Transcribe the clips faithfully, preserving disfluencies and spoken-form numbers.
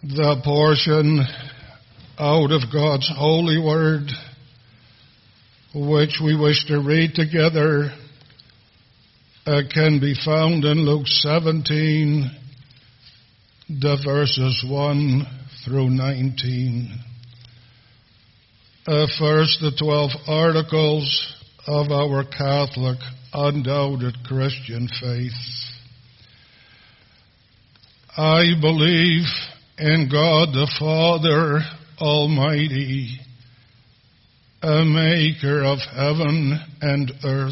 The portion out of God's holy word, which we wish to read together, uh, can be found in Luke seventeen, the verses one through nineteen. Uh, first, the twelve articles of our Catholic, undoubted Christian faith. I believe in God the Father Almighty, a maker of heaven and earth,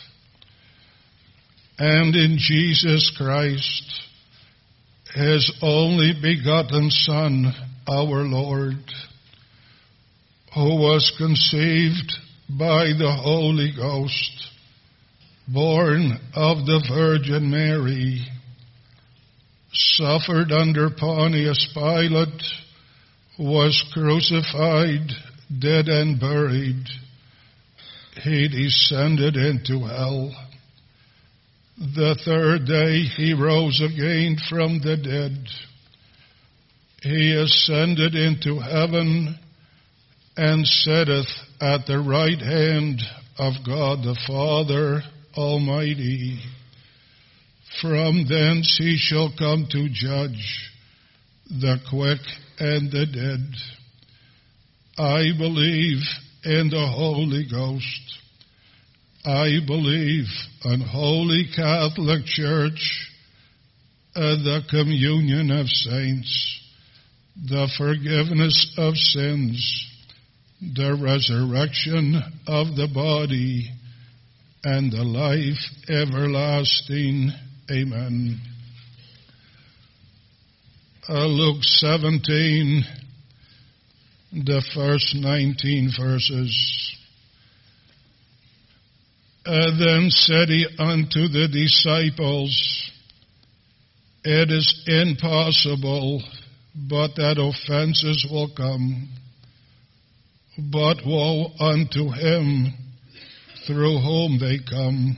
and in Jesus Christ, his only begotten Son, our Lord, who was conceived by the Holy Ghost, born of the Virgin Mary, suffered under Pontius Pilate, was crucified, dead and buried. He descended into hell. The third day he rose again from the dead. He ascended into heaven and sitteth at the right hand of God the Father Almighty. From thence he shall come to judge the quick and the dead. I believe in the Holy Ghost. I believe in Holy Catholic Church, and the communion of saints, the forgiveness of sins, the resurrection of the body, and the life everlasting. Amen. Uh, Luke seventeen, the first nineteen verses. Uh, then said he unto the disciples, it is impossible, but that offenses will come. But woe unto him through whom they come.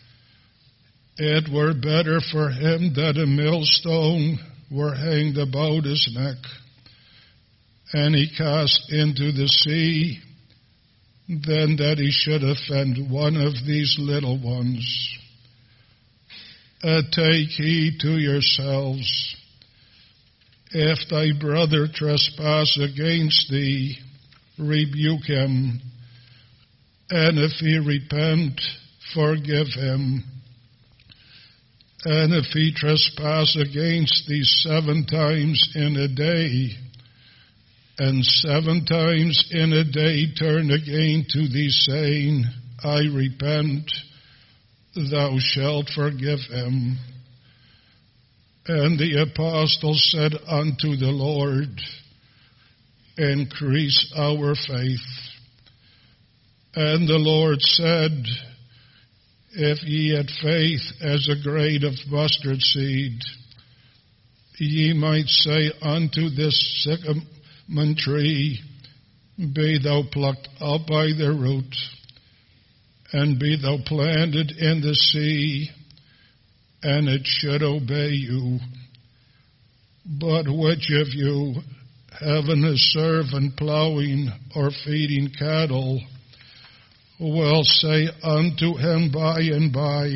It were better for him that a millstone were hanged about his neck, and he cast into the sea, than that he should offend one of these little ones. Uh, take heed to yourselves. If thy brother trespass against thee, rebuke him, and if he repent, forgive him. And if he trespass against thee seven times in a day, and seven times in a day turn again to thee, saying, I repent, thou shalt forgive him. And the apostles said unto the Lord, increase our faith. And the Lord said, if ye had faith as a grain of mustard seed, ye might say unto this sycamore tree, be thou plucked up by the root, and be thou planted in the sea, and it should obey you. But which of you, having a servant plowing or feeding cattle, will say unto him by and by,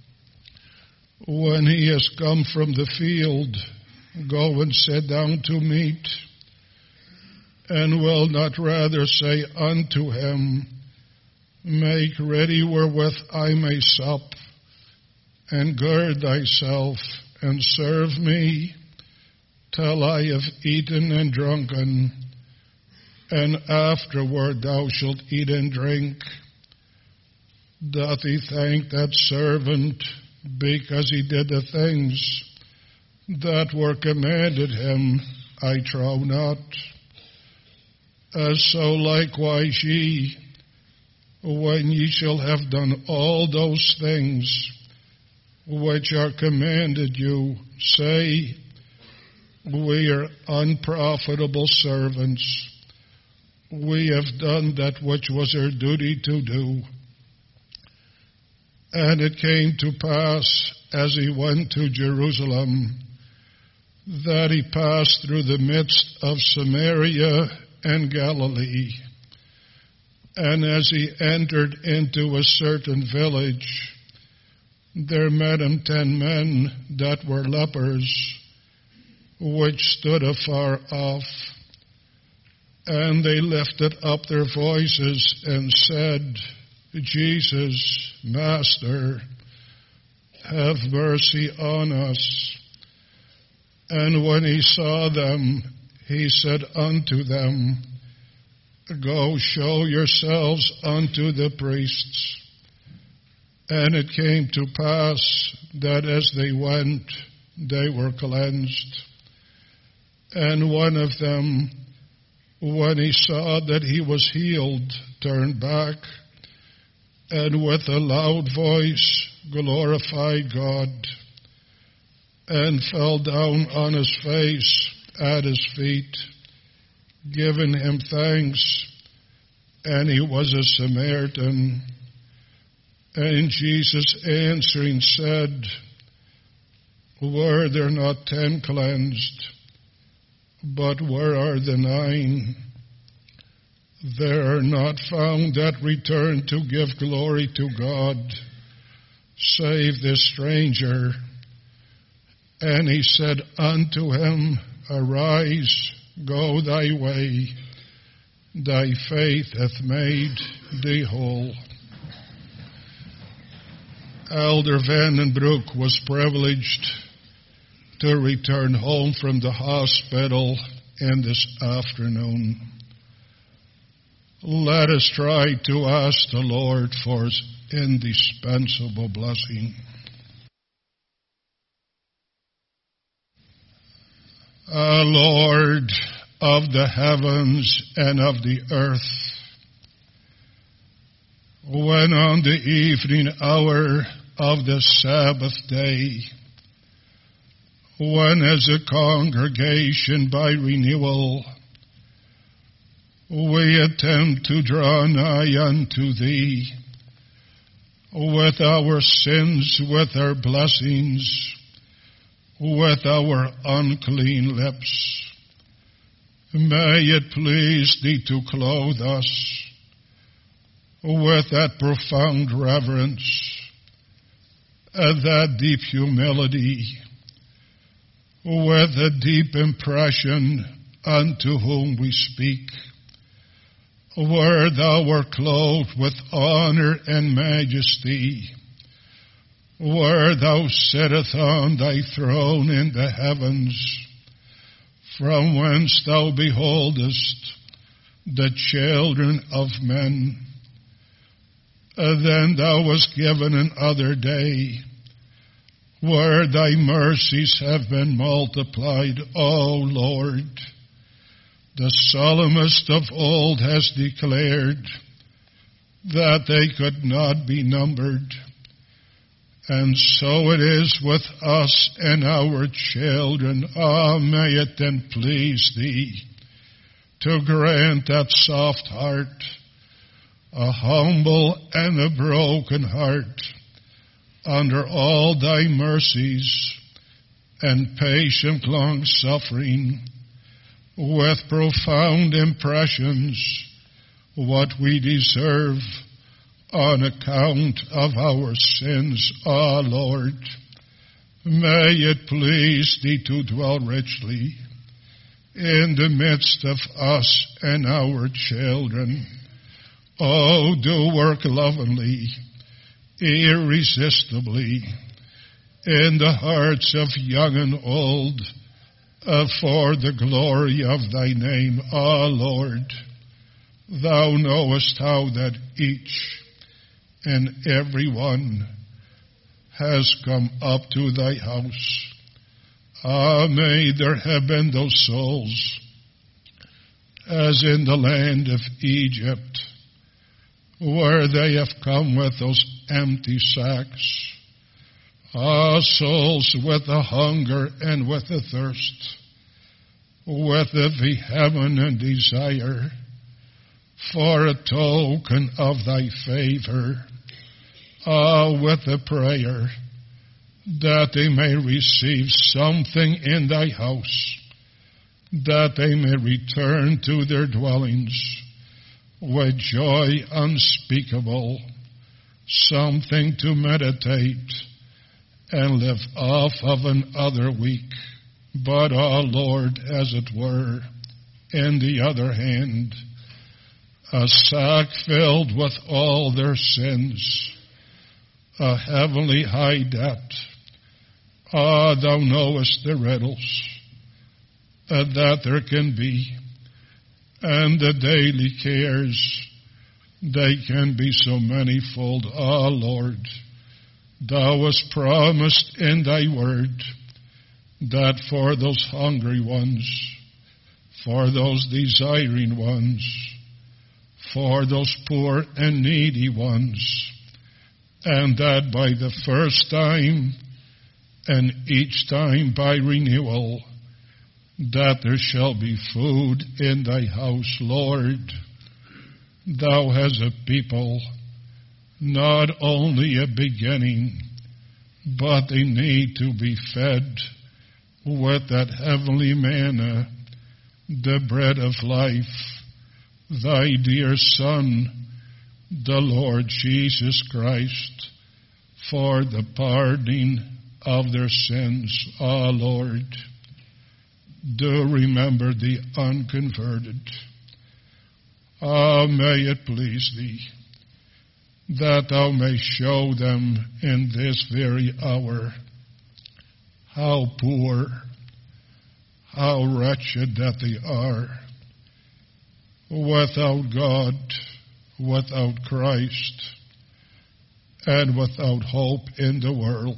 when he is come from the field, go and sit down to meat, and will not rather say unto him, make ready wherewith I may sup, and gird thyself, and serve me, till I have eaten and drunken, and afterward thou shalt eat and drink? Doth he thank that servant because he did the things that were commanded him? I trow not. As so likewise ye, when ye shall have done all those things which are commanded you, say, we are unprofitable servants. We have done that which was our duty to do. And it came to pass, as he went to Jerusalem, that he passed through the midst of Samaria and Galilee. And as he entered into a certain village, there met him ten men that were lepers, which stood afar off. And they lifted up their voices and said, Jesus, Master, have mercy on us. And when he saw them, he said unto them, Go show yourselves unto the priests. And it came to pass that as they went, they were cleansed. And one of them, when he saw that he was healed, turned back, and with a loud voice glorified God, and fell down on his face at his feet, giving him thanks. And he was a Samaritan. And Jesus answering said, Were there not ten cleansed? But where are the nine? There are not found that return to give glory to God, save this stranger. And he said unto him, Arise, go thy way, thy faith hath made thee whole. Elder Vandenbroek was privileged to return home from the hospital in this afternoon. Let us try to ask the Lord for his indispensable blessing. Ah, Lord of the heavens and of the earth, when on the evening hour of the Sabbath day, when as a congregation by renewal we attempt to draw nigh unto Thee, with our sins, with our blessings, with our unclean lips, may it please Thee to clothe us with that profound reverence, and that deep humility, with a deep impression unto whom we speak, where Thou art clothed with honor and majesty, where Thou sittest on Thy throne in the heavens, from whence Thou beholdest the children of men. And then Thou wast given another day, where Thy mercies have been multiplied, O Lord. The psalmist of old has declared that they could not be numbered. And so it is with us and our children. Ah, may it then please Thee to grant that soft heart, a humble and a broken heart, under all Thy mercies and patient long-suffering, with profound impressions, what we deserve on account of our sins. Ah, Lord, may it please Thee to dwell richly in the midst of us and our children. Oh, do work lovingly, irresistibly, in the hearts of young and old, uh, for the glory of Thy name. Ah, Lord, Thou knowest how that each and every one has come up to Thy house. Ah, may there have been those souls, as in the land of Egypt, where they have come with those empty sacks. Ah, souls with a hunger and with a thirst, with a vehement desire for a token of Thy favor. Ah, with a prayer that they may receive something in thy house, that they may return to their dwellings with joy unspeakable, something to meditate and live off of another week. But, O Lord, as it were, in the other hand, a sack filled with all their sins, a heavenly high debt. Ah, thou knowest the riddles uh, that there can be, and the daily cares, they can be so manifold. Ah, Lord, thou hast promised in thy word that for those hungry ones, for those desiring ones, for those poor and needy ones, and that by the first time and each time by renewal, that there shall be food in thy house, Lord. Thou hast a people, not only a beginning, but they need to be fed with that heavenly manna, the bread of life, thy dear Son, the Lord Jesus Christ, for the pardoning of their sins. Ah, Lord, do remember the unconverted. Ah, may it please thee that thou may show them in this very hour how poor, how wretched that they are, without God, without Christ, and without hope in the world.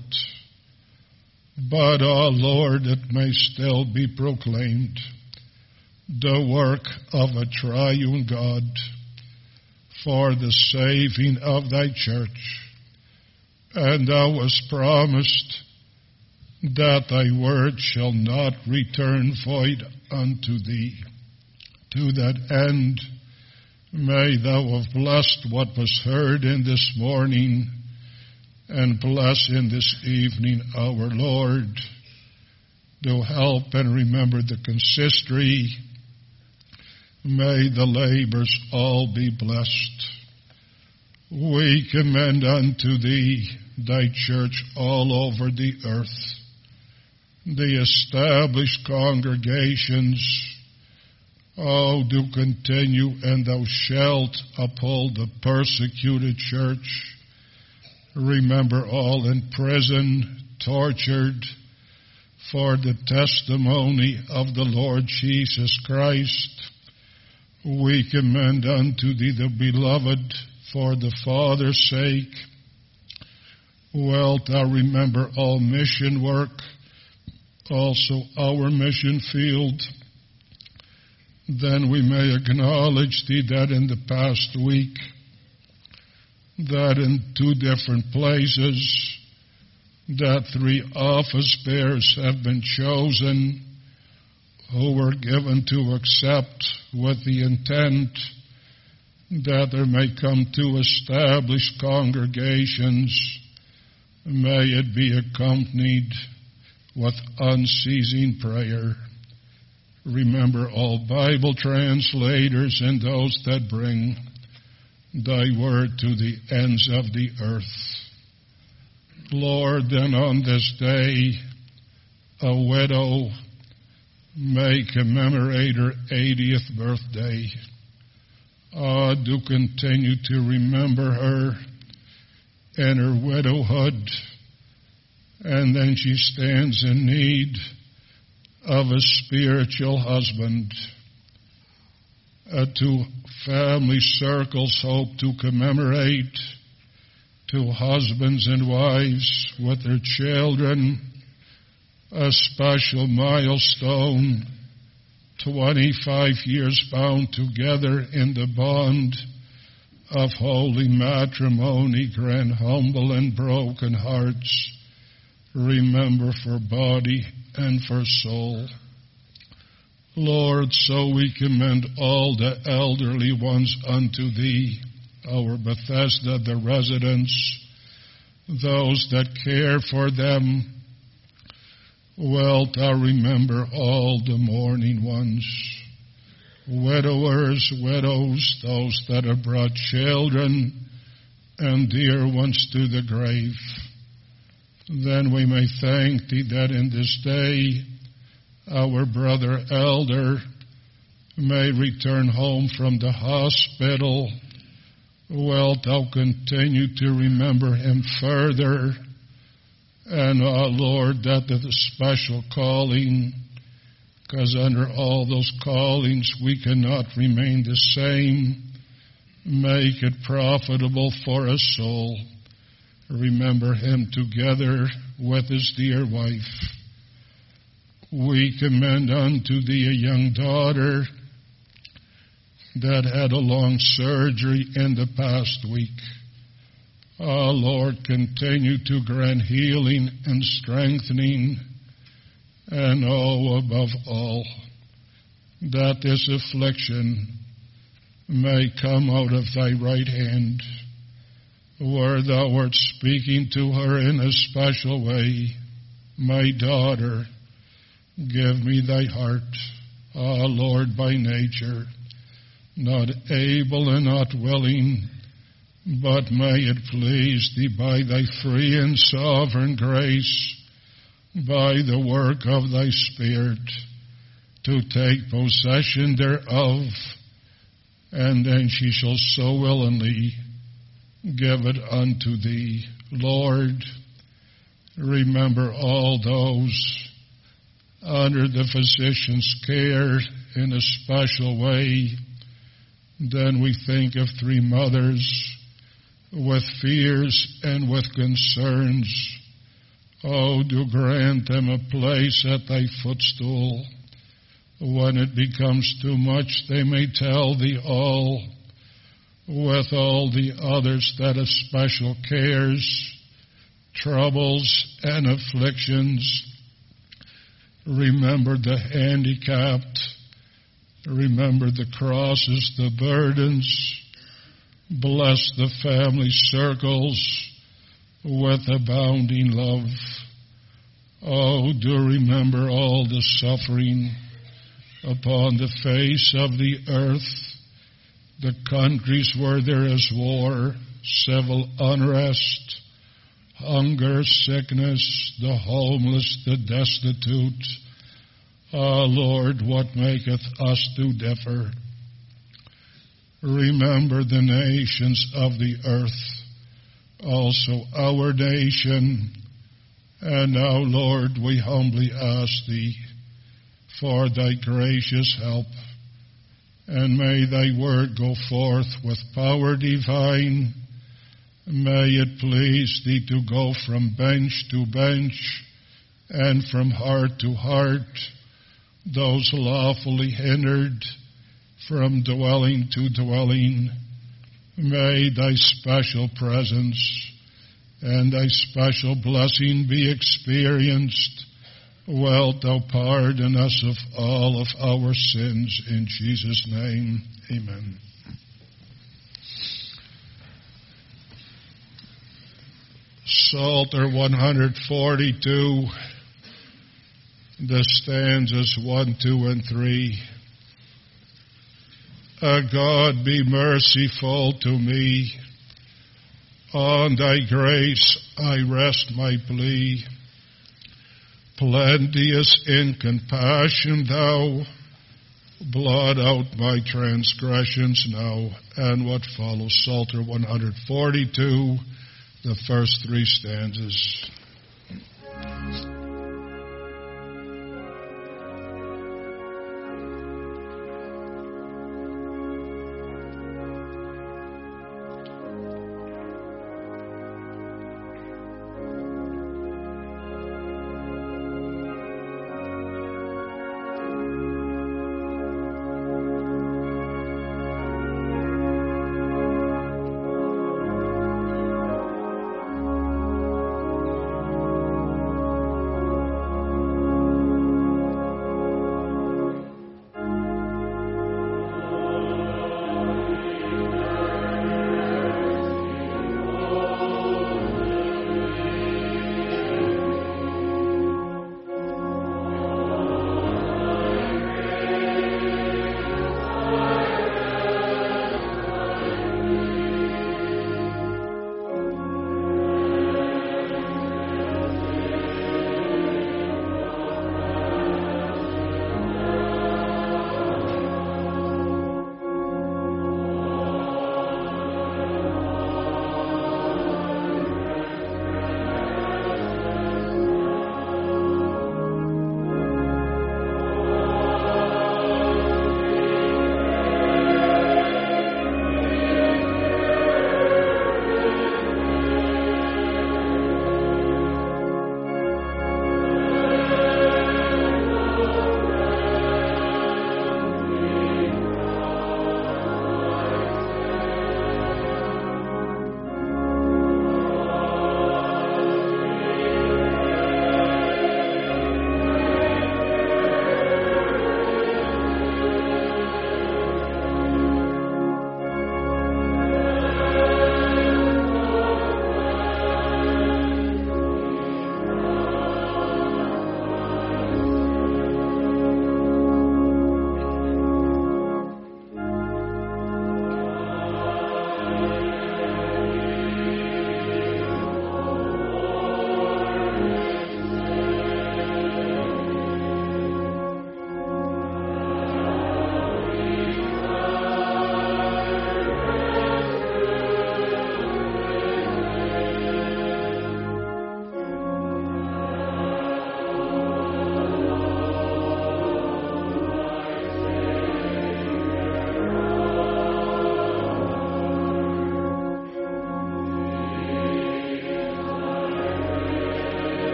But, O Lord, it may still be proclaimed the work of a triune God for the saving of thy church. And thou hast promised that thy word shall not return void unto thee. To that end, may thou have blessed what was heard in this morning, and bless in this evening our Lord. Do help and remember the consistory. May the labors all be blessed. We commend unto thee thy church all over the earth, the established congregations. Oh, do continue, and thou shalt uphold the persecuted church. Remember all in prison, tortured for the testimony of the Lord Jesus Christ. We commend unto thee the beloved for the Father's sake. Wilt thou remember all mission work, also our mission field? Then we may acknowledge thee that in the past week, that in two different places, that three office bearers have been chosen who were given to accept with the intent that there may come to established congregations. May it be accompanied with unceasing prayer. Remember all Bible translators and those that bring thy word to the ends of the earth. Lord, then on this day, a widow may commemorate her eightieth birthday. Ah, do continue to remember her in her widowhood. And then she stands in need of a spiritual husband. Uh, to family circles hope to commemorate, to husbands and wives with their children, a special milestone, twenty-five years bound together in the bond of holy matrimony. Grant humble and broken hearts, remember for body and for soul. Lord, so we commend all the elderly ones unto thee, our Bethesda, the residents, those that care for them. Wilt thou remember all the mourning ones, widowers, widows, those that have brought children and dear ones to the grave. Then we may thank thee that in this day our brother elder may return home from the hospital. Wilt thou continue to remember him further? And, oh Lord, that the special calling, because under all those callings we cannot remain the same, make it profitable for a soul. Remember him together with his dear wife. We commend unto thee a young daughter that had a long surgery in the past week. Oh, Lord, continue to grant healing and strengthening, and oh, above all, that this affliction may come out of thy right hand, where thou art speaking to her in a special way. My daughter, give me thy heart. Ah, Lord, by nature, not able and not willing, but may it please thee by thy free and sovereign grace, by the work of thy Spirit, to take possession thereof, and then she shall so willingly give it unto thee. Lord, remember all those under the physician's care in a special way. Then we think of three mothers with fears and with concerns. Oh, do grant them a place at thy footstool. When it becomes too much, they may tell thee all, with all the others that have special cares, troubles, and afflictions. Remember the handicapped. Remember the crosses, the burdens. Bless the family circles with abounding love. Oh, do remember all the suffering upon the face of the earth, the countries where there is war, civil unrest, hunger, sickness, the homeless, the destitute. Ah, Lord, what maketh us to differ? Remember the nations of the earth, also our nation. And now, Lord, we humbly ask thee for thy gracious help, and may thy word go forth with power divine. May it please thee to go from bench to bench and from heart to heart, those lawfully hindered from dwelling to dwelling. May thy special presence and thy special blessing be experienced. Wilt thou pardon us of all of our sins, in Jesus' name. Amen. Psalter one forty-two, the stanzas one, two, and three. Uh, God, be merciful to me. On thy grace I rest my plea. Plenteous in compassion thou, blot out my transgressions now. And what follows, Psalter one forty-two, the first three stanzas.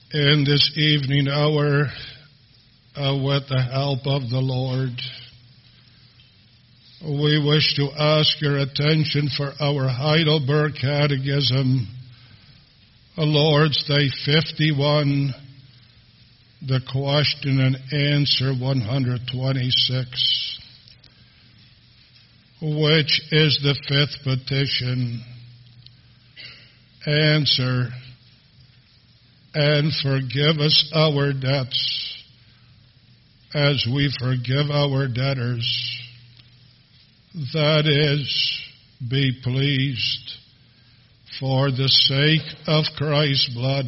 in this evening hour uh, with the help of the Lord. We wish to ask your attention for our Heidelberg Catechism, Lord's Day fifty-one, the question and answer one hundred twenty-six, which is the fifth petition. Answer: and forgive us our debts, as we forgive our debtors. That is, be pleased, for the sake of Christ's blood,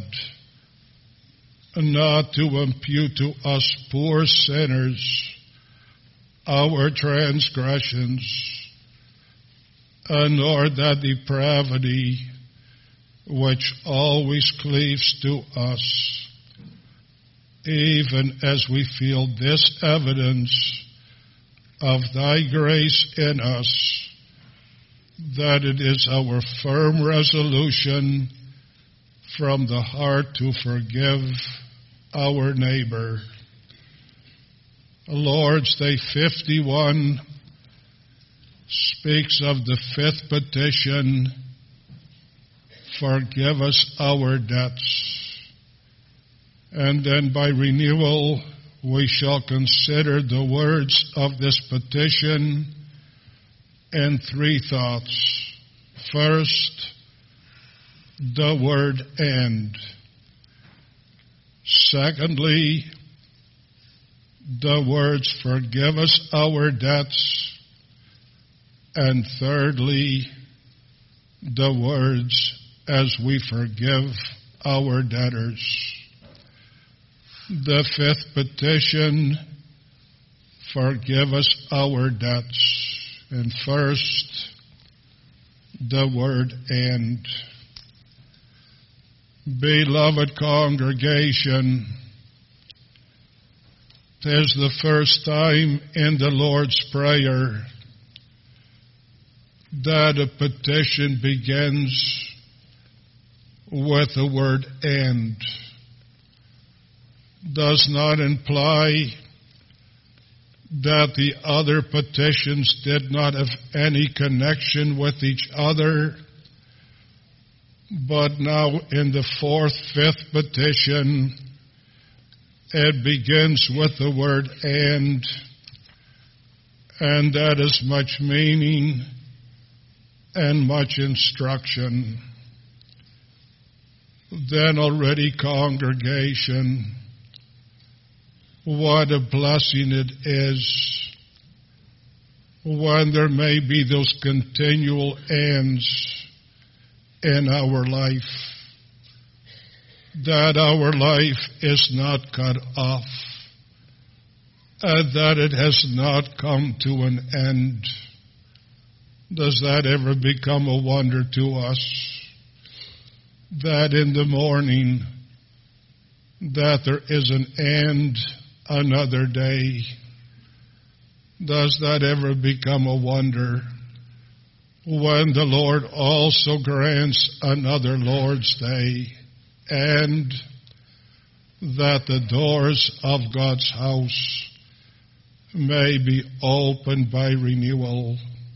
not to impute to us poor sinners our transgressions, nor that depravity which always cleaves to us, even as we feel this evidence of thy grace in us, that it is our firm resolution from the heart to forgive our neighbor. Lord's Day fifty-one speaks of the fifth petition, forgive us our debts. And then by renewal, we shall consider the words of this petition in three thoughts. First, the word and. Secondly, the words forgive us our debts. And thirdly, the words as we forgive our debtors. The fifth petition, forgive us our debts. And first, the word and. Beloved congregation, 'tis the first time in the Lord's Prayer that a petition begins with the word and. Does not imply that the other petitions did not have any connection with each other, but now in the fourth, fifth petition, it begins with the word and, and that is much meaning and much instruction. Then already, congregation, what a blessing it is when there may be those continual ands in our life, that our life is not cut off, and that it has not come to an end. Does that ever become a wonder to us? That in the morning, that there is an end, another day. Does that ever become a wonder when the Lord also grants another Lord's Day, and that the doors of God's house may be opened by renewal?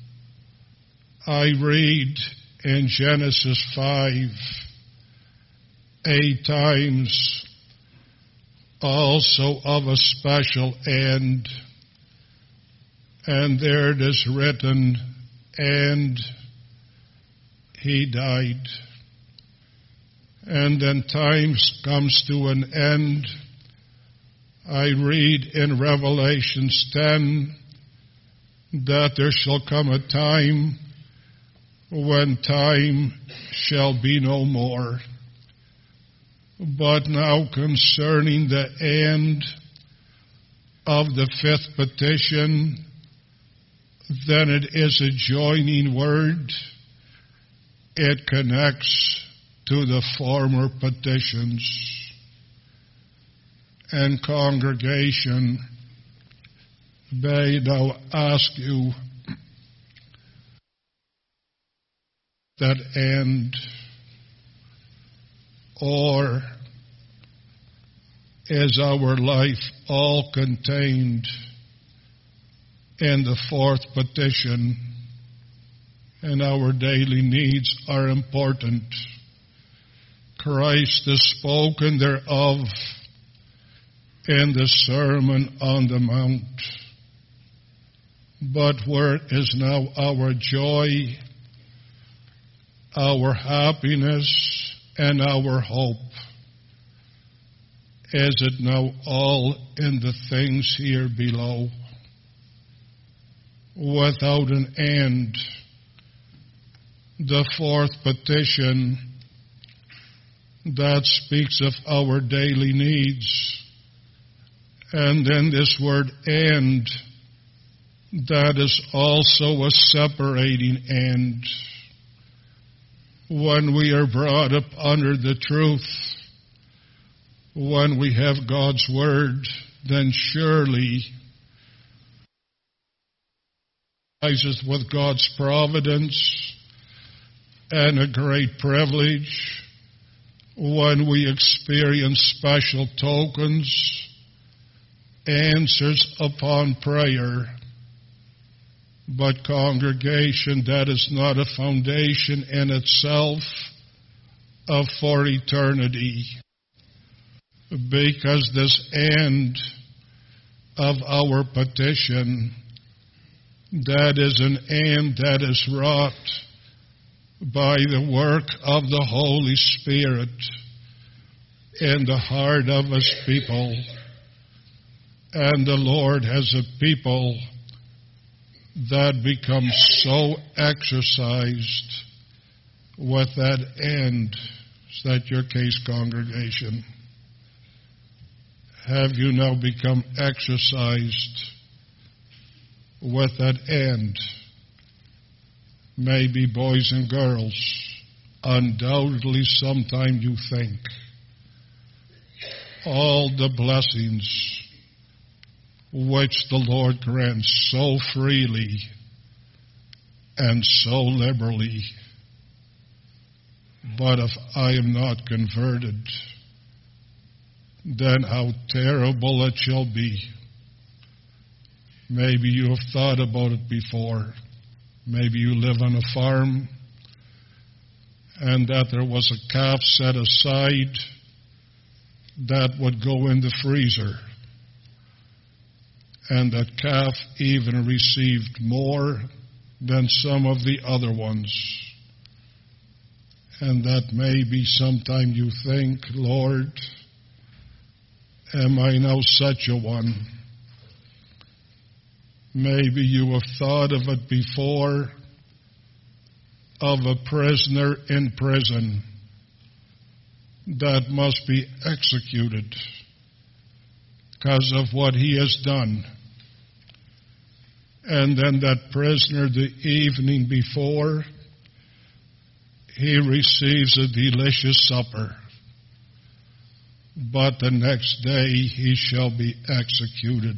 I read in Genesis five, eight times also of a special end, and there it is written, and he died. And then time comes to an end. I read in Revelations ten that there shall come a time when time shall be no more. But now concerning the end of the fifth petition, then it is a joining word. It connects to the former petitions. And congregation, may now ask you that end, or is our life all contained in the fourth petition, and our daily needs are important. Christ has spoken thereof in the Sermon on the Mount. But where is now our joy, our happiness, and our hope? Is it now all in the things here below? Without an end, the fourth petition that speaks of our daily needs, and then this word "and," that is also a separating end. When we are brought up under the truth, when we have God's Word, then surely rises with God's providence and a great privilege when we experience special tokens, answers upon prayer. But congregation, that is not a foundation in itself of for eternity. Because this end of our petition, that is an end that is wrought by the work of the Holy Spirit in the heart of His people. And the Lord has a people that become so exercised with that end. Is that your case, congregation? Have you now become exercised with that end? Maybe, boys and girls, undoubtedly sometime you think all the blessings which the Lord grants so freely and so liberally, but if I am not converted, then how terrible it shall be. Maybe you have thought about it before. Maybe you live on a farm and that there was a calf set aside that would go in the freezer. And that calf even received more than some of the other ones. And that maybe sometime you think, Lord, am I now such a one? Maybe you have thought of it before, of a prisoner in prison that must be executed because of what he has done. And then that prisoner, the evening before, he receives a delicious supper. But the next day he shall be executed.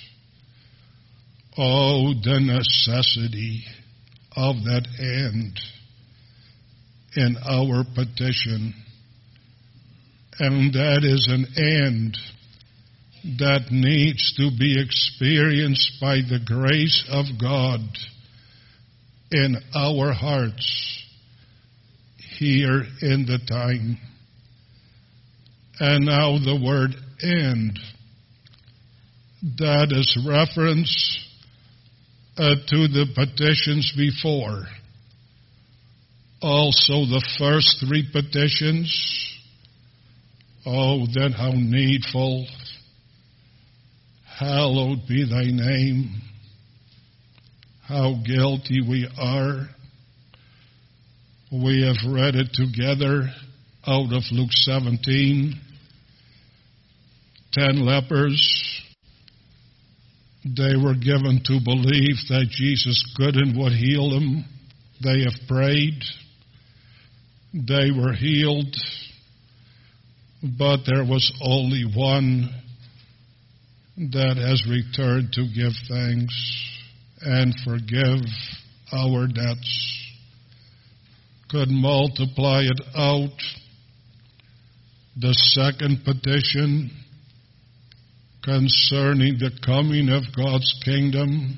Oh, the necessity of that end in our petition. And that is an end that needs to be experienced by the grace of God in our hearts here in the time. And now the word "and," that is reference uh, to the petitions before. Also the first three petitions. Oh, then how needful. Hallowed be thy name. How guilty we are. We have read it together out of Luke seventeen. Ten lepers. They were given to believe that Jesus could and would heal them. They have prayed. They were healed. But there was only one that has returned to give thanks and forgive our debts. Could multiply it out. The second petition, concerning the coming of God's kingdom.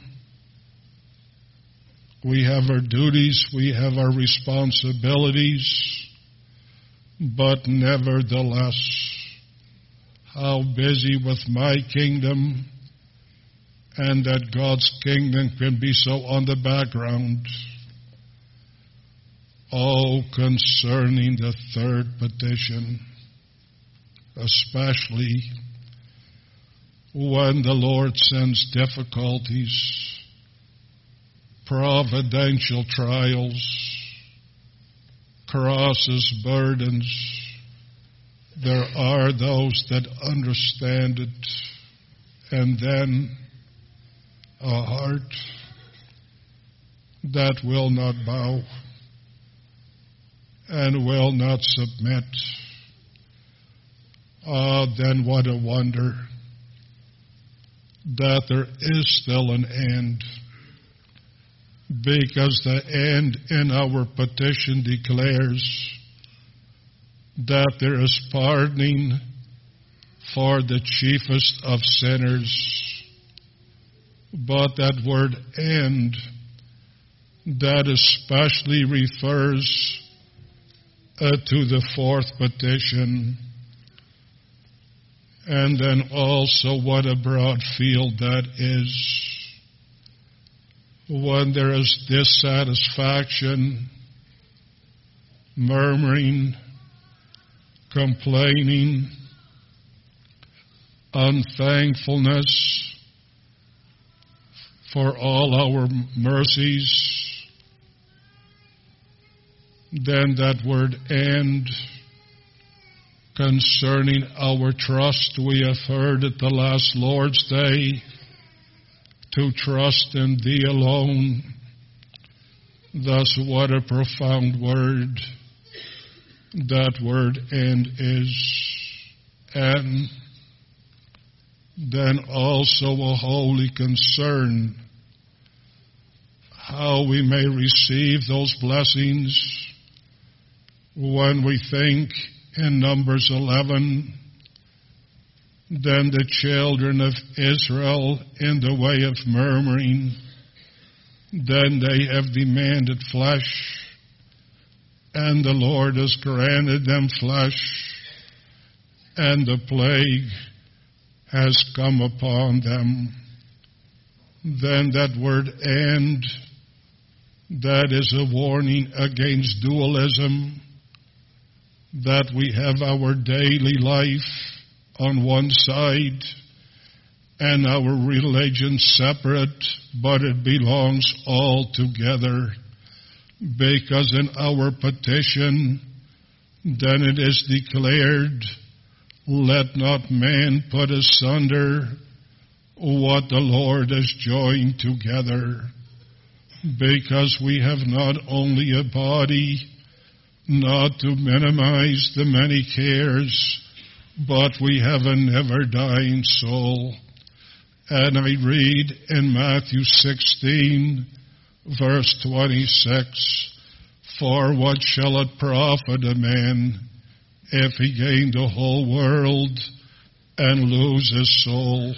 We have our duties, we have our responsibilities, but nevertheless, how busy with my kingdom, and that God's kingdom can be so on the background. Oh, concerning the third petition, especially when the Lord sends difficulties, providential trials, crosses, burdens, there are those that understand it, and then a heart that will not bow and will not submit. Ah, then what a wonder that there is still an end, because the end in our petition declares that there is pardoning for the chiefest of sinners. But that word end, that especially refers uh, to the fourth petition. And then also what a broad field that is. When there is dissatisfaction, murmuring, complaining, unthankfulness for all our mercies, then that word and, concerning our trust, we have heard at the last Lord's Day, to trust in Thee alone. Thus, what a profound word that word and is. And then also a holy concern how we may receive those blessings when we think in Numbers eleven, then the children of Israel in the way of murmuring, then they have demanded flesh, and the Lord has granted them flesh, and the plague has come upon them. Then that word and, that is a warning against dualism, that we have our daily life on one side and our religion separate, but it belongs all together. Because in our petition, then it is declared, let not man put asunder what the Lord has joined together. Because we have not only a body, not to minimize the many cares, but we have a never-dying soul. And I read in Matthew sixteen, verse twenty-six, for what shall it profit a man if he gain the whole world and lose his soul?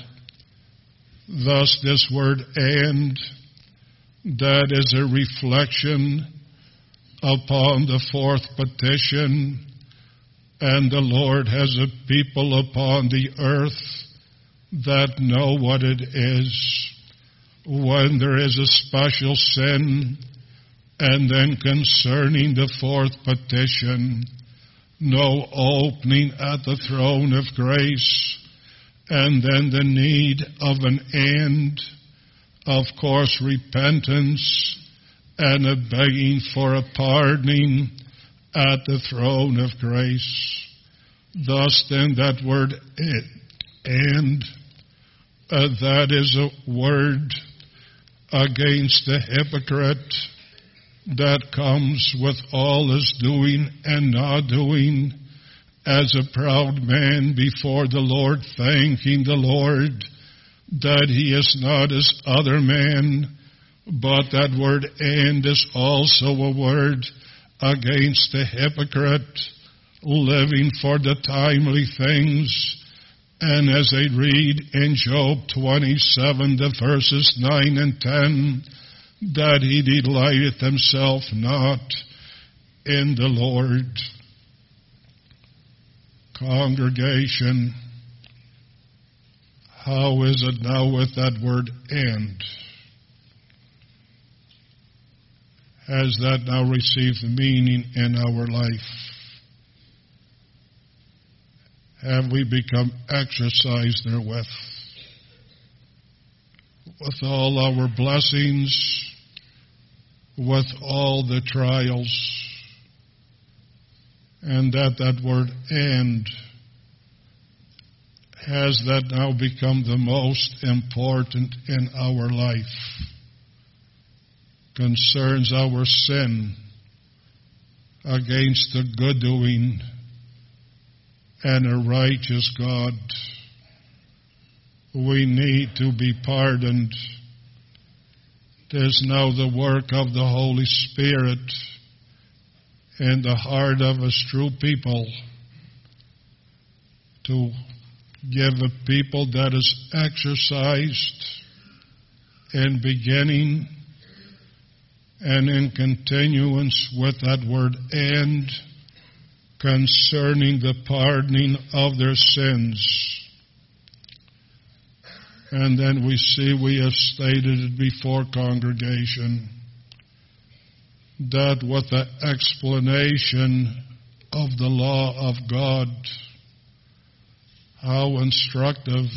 Thus this word and, that is a reflection upon the fourth petition, and the Lord has a people upon the earth that know what it is when there is a special sin. And then concerning the fourth petition, no opening at the throne of grace, and then the need of an end, of course repentance, and a begging for a pardoning at the throne of grace. Thus then that word and, uh, that is a word against the hypocrite that comes with all his doing and not doing, as a proud man before the Lord, thanking the Lord that he is not as other men. But that word and is also a word against the hypocrite, living for the timely things And as they read in Job twenty-seven, the verses nine and ten, that he delighteth himself not in the Lord. Congregation, how is it now with that word "and"? Has that now received meaning in our life? Have we become exercised therewith? With all our blessings, with all the trials, and that that word "and" has that now become the most important in our life? Concerns our sin against the good doing and a righteous God. We need to be pardoned. It is now the work of the Holy Spirit in the heart of us true people to give a people that is exercised in beginning and in continuance with that word "and" concerning the pardoning of their sins. And then we see, we have stated it before, congregation, that with the explanation of the law of God, how instructive,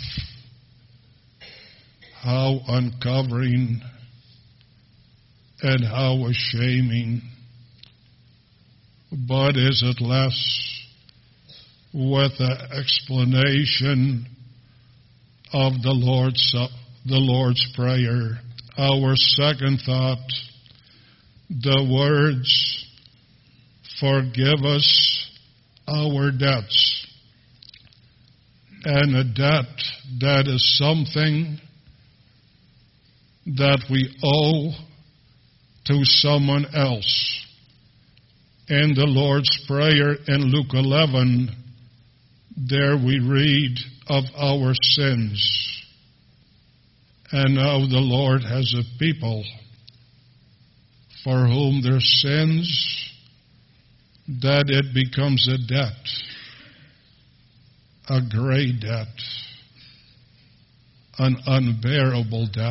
how uncovering, and how ashaming. But is it less with the explanation of the Lord's the Lord's Prayer? Our second thought, the words, "Forgive us our debts." And a debt, that is something that we owe to someone else. In the Lord's Prayer in Luke eleven, there we read of our sins. And now the Lord has a people for whom their sins, that it becomes a debt, a great debt, an unbearable debt.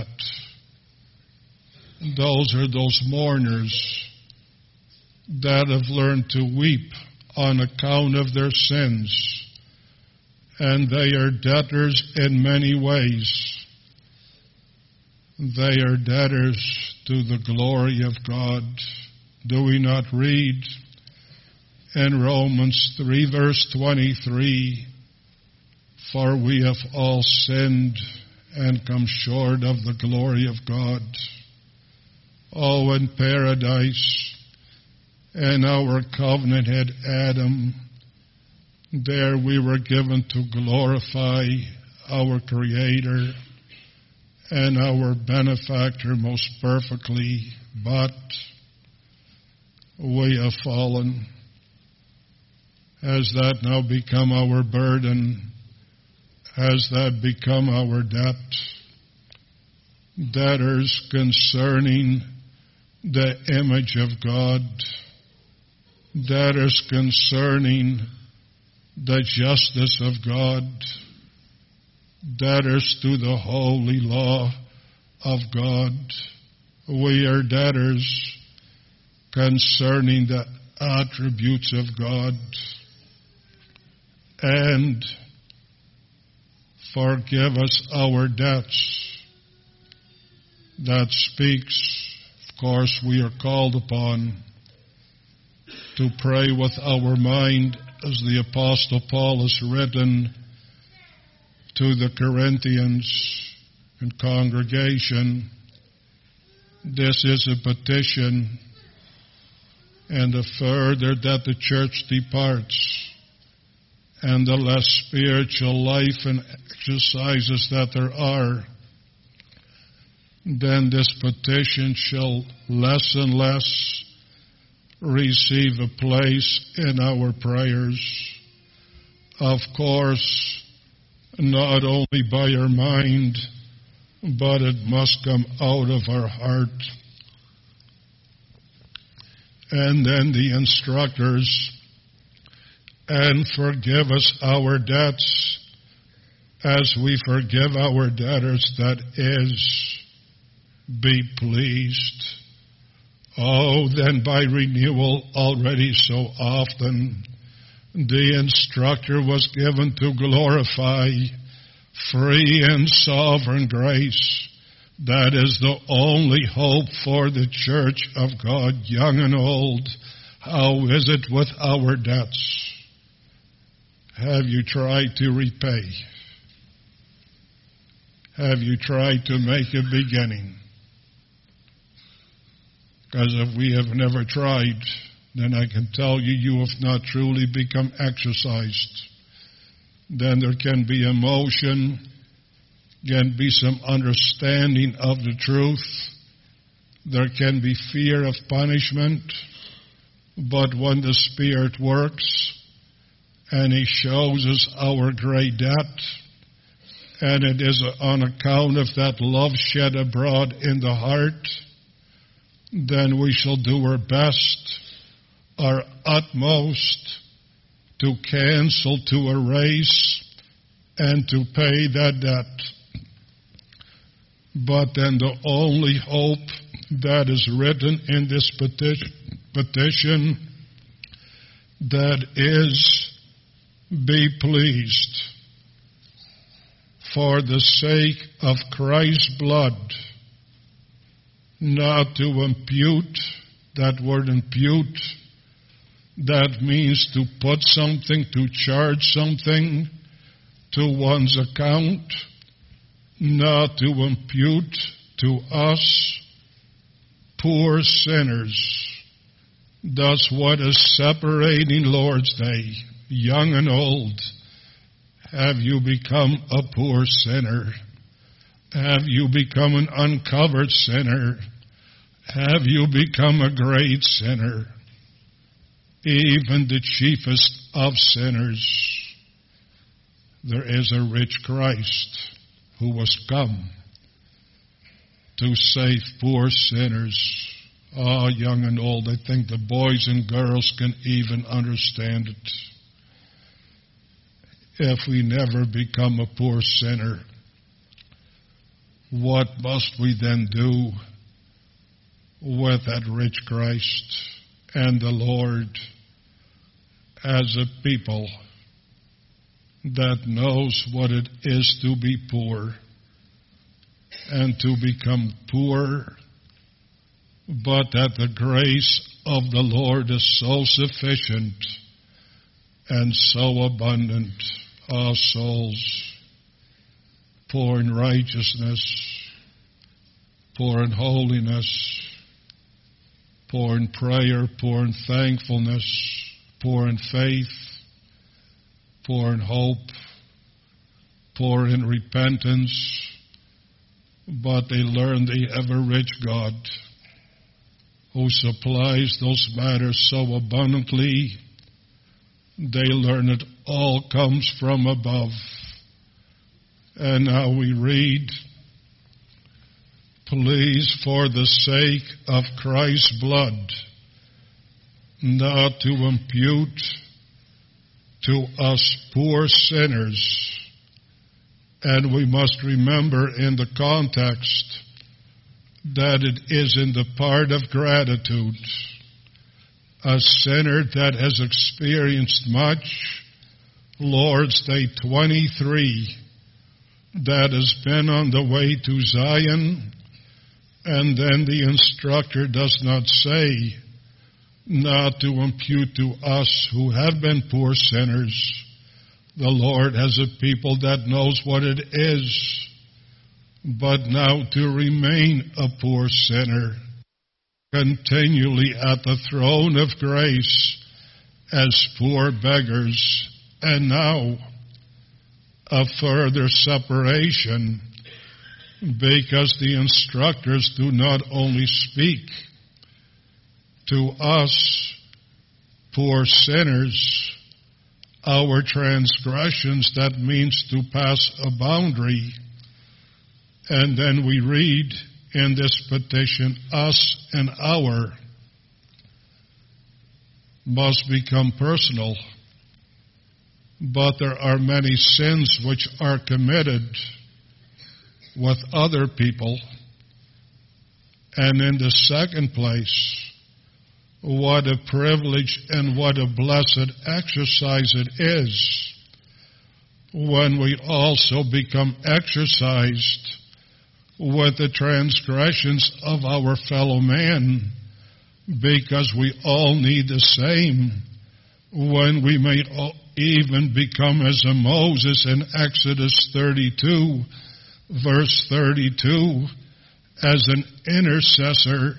Those are those mourners that have learned to weep on account of their sins. And they are debtors in many ways. They are debtors to the glory of God. Do we not read in Romans three, verse twenty-three, "For we have all sinned and come short of the glory of God." Oh, in paradise, and our covenant head Adam, there we were given to glorify our Creator and our benefactor most perfectly, but we have fallen. Has that now become our burden? Has that become our debt? Debtors concerning the image of God, debtors concerning the justice of God, debtors to the holy law of God. We are debtors concerning the attributes of God. And forgive us our debts. That speaks, of course, we are called upon to pray with our mind, as the Apostle Paul has written to the Corinthians and congregation. This is a petition, and the further that the church departs, and the less spiritual life and exercises that there are, then this petition shall less and less receive a place in our prayers. Of course, not only by our mind, but it must come out of our heart. And then the instructors, and forgive us our debts as we forgive our debtors, that is, be pleased. Oh, then by renewal already so often, the instructor was given to glorify free and sovereign grace. That is the only hope for the church of God, young and old. How is it with our debts? Have you tried to repay? Have you tried to make a beginning? Because if we have never tried, then I can tell you, you have not truly become exercised. Then there can be emotion, can be some understanding of the truth. There can be fear of punishment. But when the Spirit works and He shows us our great debt, and it is on account of that love shed abroad in the heart, then we shall do our best, our utmost, to cancel, to erase, and to pay that debt. But then the only hope that is written in this petition, petition that is, be pleased for the sake of Christ's blood, not to impute. That word impute, that means to put something, to charge something to one's account, not to impute to us, poor sinners. That's what is separating Lord's Day, young and old. Have you become a poor sinner? Have you become an uncovered sinner? Have you become a great sinner? Even the chiefest of sinners. There is a rich Christ who was come to save poor sinners. Oh, young and old, I think the boys and girls can even understand it. If we never become a poor sinner, what must we then do with that rich Christ and the Lord as a people that knows what it is to be poor and to become poor, but that the grace of the Lord is so sufficient and so abundant. Our souls, poor in righteousness, poor in holiness, poor in prayer, poor in thankfulness, poor in faith, poor in hope, poor in repentance, but they learn they have a rich God who supplies those matters so abundantly. They learn it all comes from above. And now we read, please, for the sake of Christ's blood, not to impute to us poor sinners. And we must remember in the context that it is in the part of gratitude. A sinner that has experienced much, Lord's Day twenty-three, that has been on the way to Zion, and then the instructor does not say, not to impute to us who have been poor sinners. The Lord has a people that knows what it is, but now to remain a poor sinner, continually at the throne of grace as poor beggars, and now a further separation, because the instructors do not only speak to us poor sinners our transgressions, that means to pass a boundary. And then we read in this petition, us and our must become personal. But there are many sins which are committed with other people. And in the second place, what a privilege and what a blessed exercise it is when we also become exercised with the transgressions of our fellow man, because we all need the same. When we may even become as a Moses in Exodus thirty-two, verse thirty-two, as an intercessor.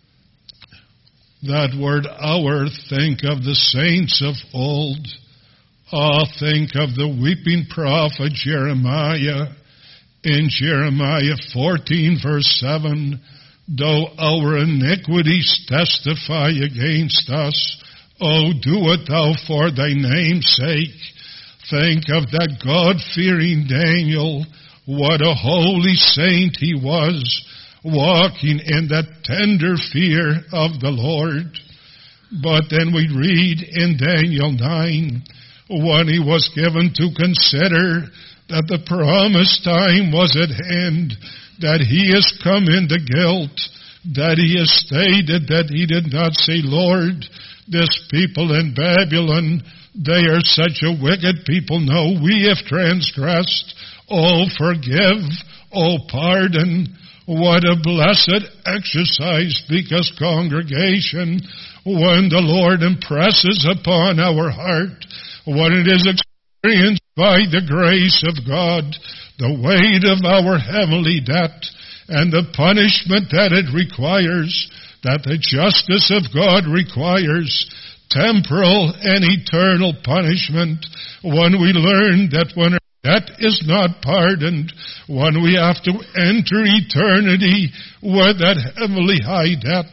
That word our, think of the saints of old. Ah, think of the weeping prophet Jeremiah. In Jeremiah fourteen, verse seven, though our iniquities testify against us, O do it thou for thy name's sake. Think of that God-fearing Daniel. What a holy saint he was, walking in that tender fear of the Lord. But then we read in Daniel nine, when he was given to consider that the promised time was at hand, that he has come into guilt, that he has stated that he did not say, Lord, this people in Babylon, they are such a wicked people. No, we have transgressed. Oh, forgive. Oh, pardon. What a blessed exercise, because congregation, when the Lord impresses upon our heart, when it is experienced by the grace of God, the weight of our heavenly debt, and the punishment that it requires, that the justice of God requires, temporal and eternal punishment, when we learn that when our debt is not pardoned, when we have to enter eternity with that heavenly high debt,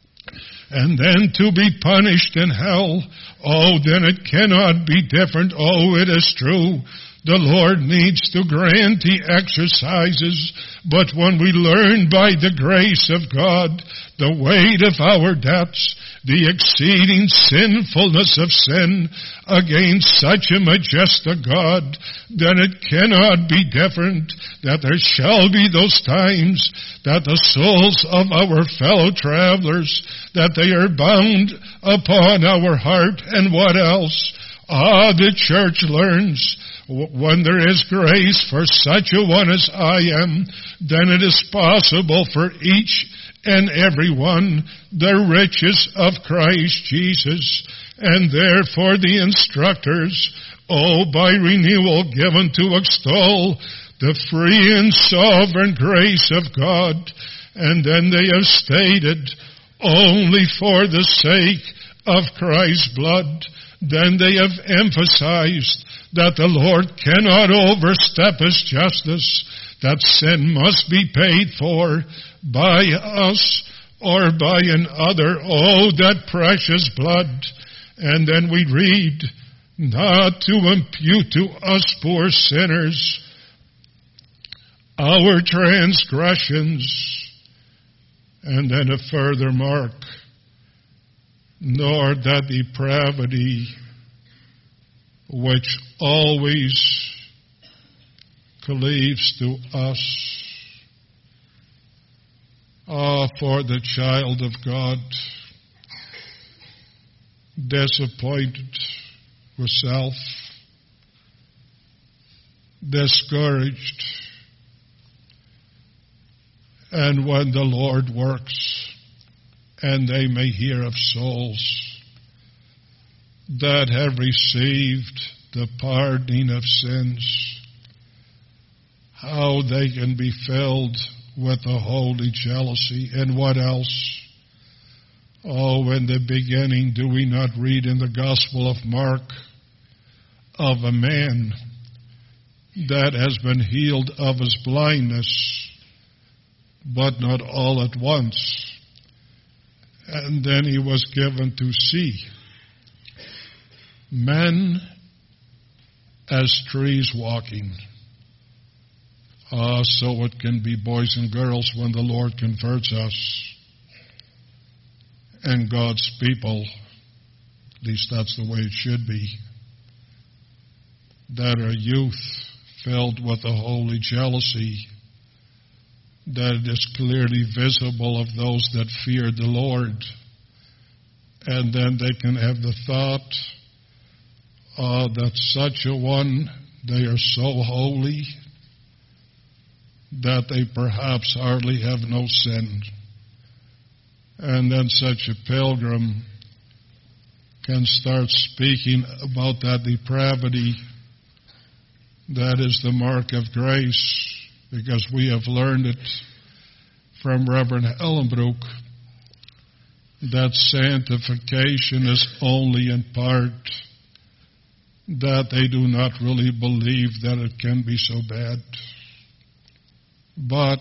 and then to be punished in hell, oh, then it cannot be different. Oh, it is true. The Lord needs to grant the exercises, but when we learn by the grace of God the weight of our debts, the exceeding sinfulness of sin against such a majestic God, then it cannot be different that there shall be those times that the souls of our fellow travelers, that they are bound upon our heart. And what else? Ah, the church learns, when there is grace for such a one as I am, then it is possible for each and every one the riches of Christ Jesus. And therefore the instructors, oh, by renewal given to extol the free and sovereign grace of God. And then they have stated, only for the sake of Christ's blood. Then they have emphasized that the Lord cannot overstep His justice, that sin must be paid for by us or by another. Oh, that precious blood. And then we read, not to impute to us poor sinners our transgressions. And then a further mark, nor that depravity which always cleaves to us. Ah, for the child of God, disappointed with self, discouraged, and when the Lord works, and they may hear of souls that have received the pardoning of sins, how they can be filled with a holy jealousy. And what else? Oh, in the beginning, do we not read in the Gospel of Mark of a man that has been healed of his blindness, but not all at once. And then he was given to see. Men as trees walking. Ah, so it can be boys and girls when the Lord converts us. And God's people, at least that's the way it should be, that are youth filled with a holy jealousy, that it is clearly visible of those that fear the Lord. And then they can have the thought uh, that such a one, they are so holy that they perhaps hardly have no sin. And then such a pilgrim can start speaking about that depravity that is the mark of grace, because we have learned it from Reverend Ellenbrook that sanctification is only in part, that they do not really believe that it can be so bad. But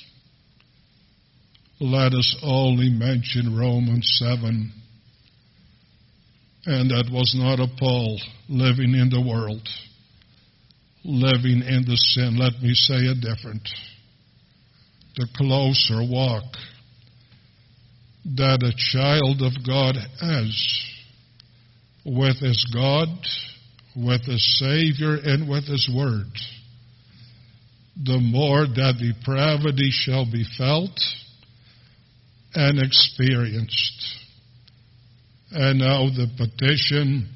let us only mention Romans seven, and that was not a Paul living in the world, living in the sin. Let me say it different. The closer walk that a child of God has with his God, with his Savior, and with his Word, the more that depravity shall be felt and experienced. And now the petition,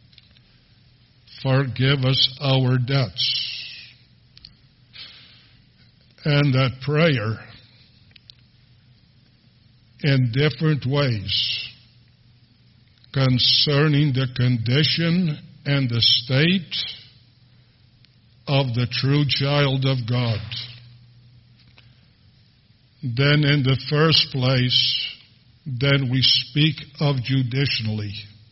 forgive us our debts. And that prayer, in different ways, concerning the condition and the state of the true child of God. Then in the first place, then we speak of judicially.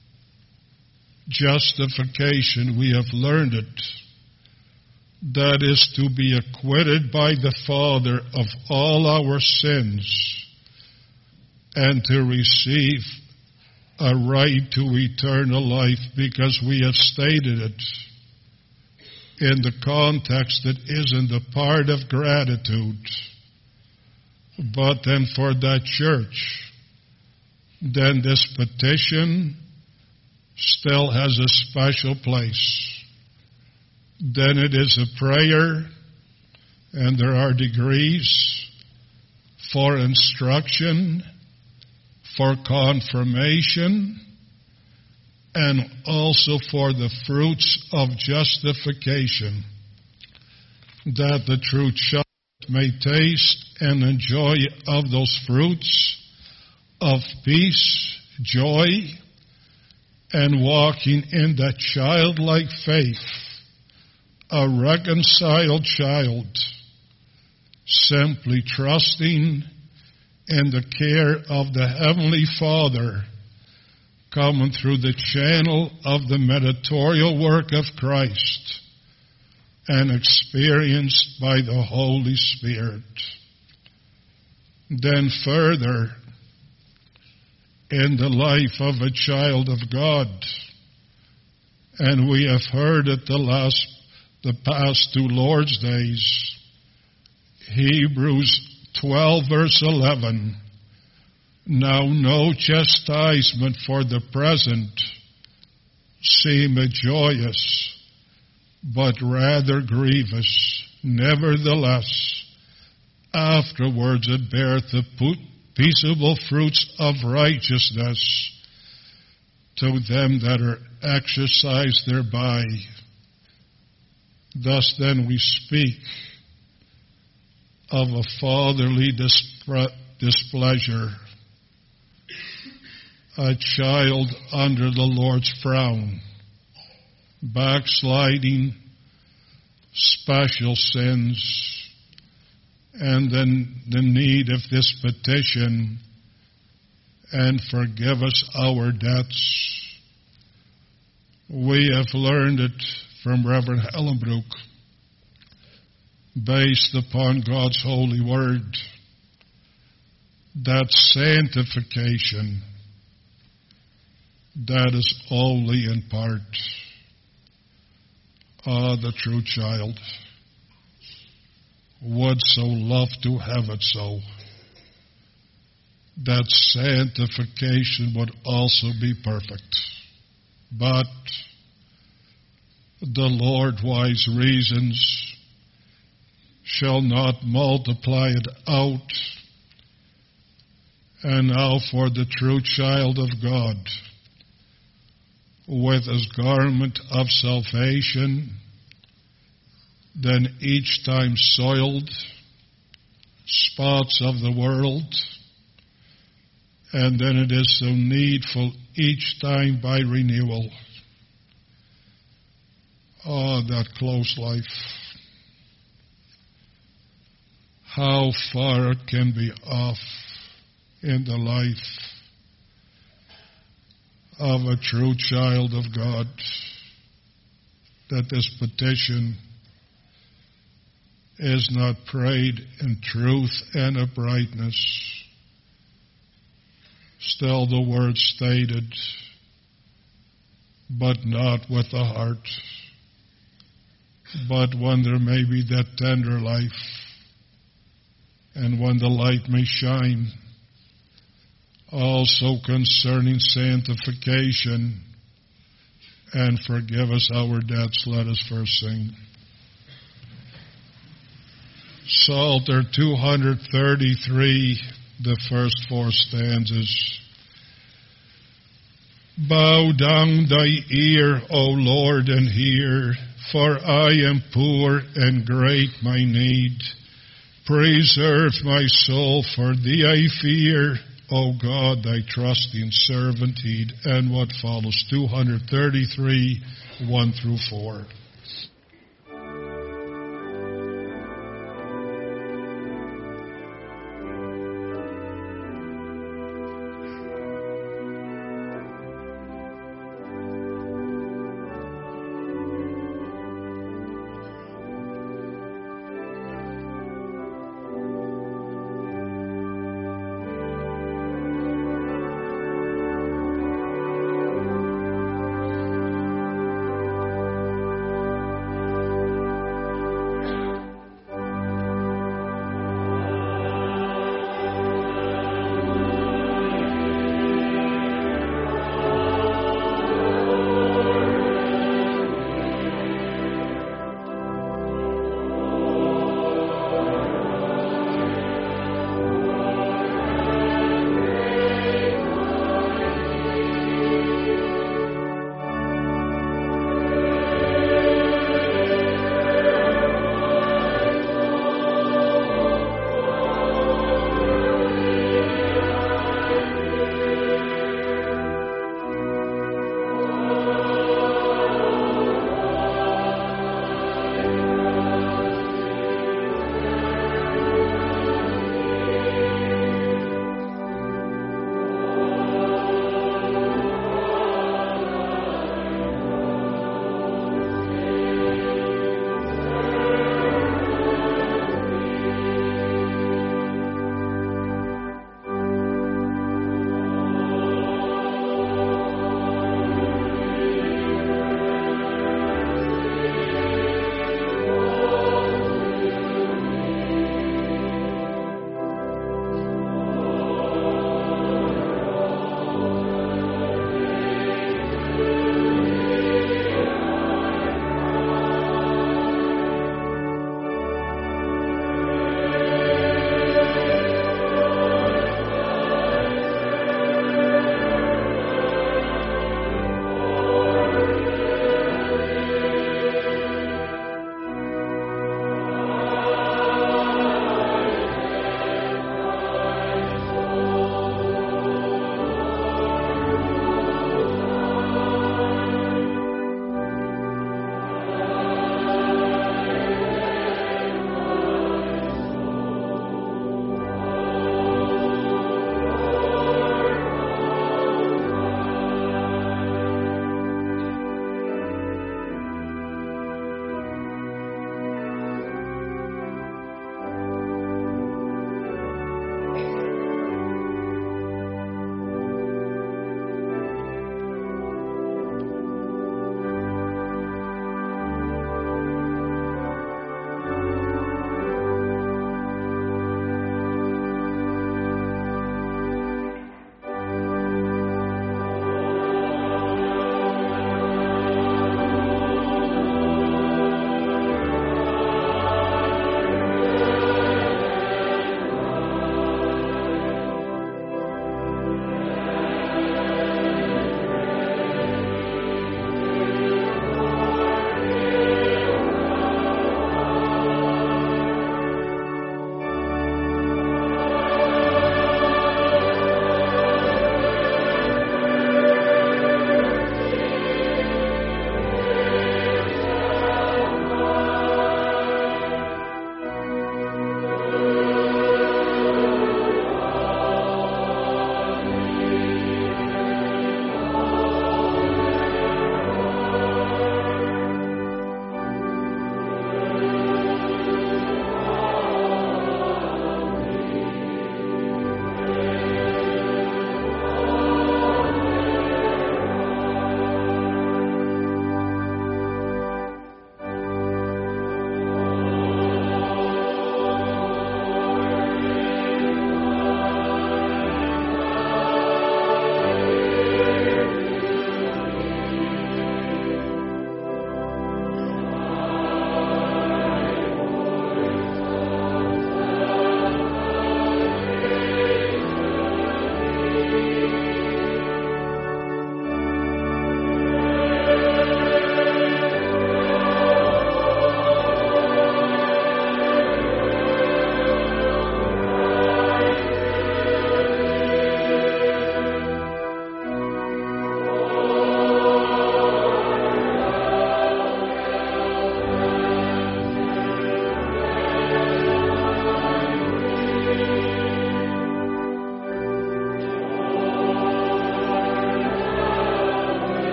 Justification, we have learned it. That is to be acquitted by the Father of all our sins and to receive a right to eternal life, because we have stated it in the context that isn't a part of gratitude. But then for that church, then this petition still has a special place. Then it is a prayer, and there are degrees for instruction, for confirmation, and also for the fruits of justification, that the true child may taste and enjoy of those fruits of peace, joy, and walking in that childlike faith, a reconciled child, simply trusting in the care of the Heavenly Father, coming through the channel of the mediatorial work of Christ and experienced by the Holy Spirit. Then further, in the life of a child of God, and we have heard it the last, the past two Lord's days, Hebrews twelve verse eleven, now no chastisement for the present seemeth joyous, but rather grievous. Nevertheless, afterwards it beareth the peaceable fruits of righteousness to them that are exercised thereby. Thus then we speak of a fatherly displeasure, a child under the Lord's frown, backsliding, special sins, and then the need of this petition, and forgive us our debts. We have learned it from Reverend Ellenbrook, based upon God's holy word, that sanctification, that is only in part. Ah, the true child would so love to have it so, that sanctification would also be perfect. But the Lord, wise reasons, shall not multiply it out. And now for the true child of God, with his garment of salvation, then each time soiled, spots of the world, and then it is so needful each time by renewal. Oh, that close life. How far it can be off in the life of a true child of God, that this petition is not prayed in truth and uprightness. Still the word stated, but not with the heart. But when there may be that tender life, and when the light may shine, also concerning sanctification, and forgive us our debts, let us first sing. Psalter two thirty-three, the first four stanzas. Bow down thy ear, O Lord, and hear, for I am poor and great my need. Preserve my soul, for thee I fear, O God, thy trusting servant heed. And what follows, two thirty-three, one through four.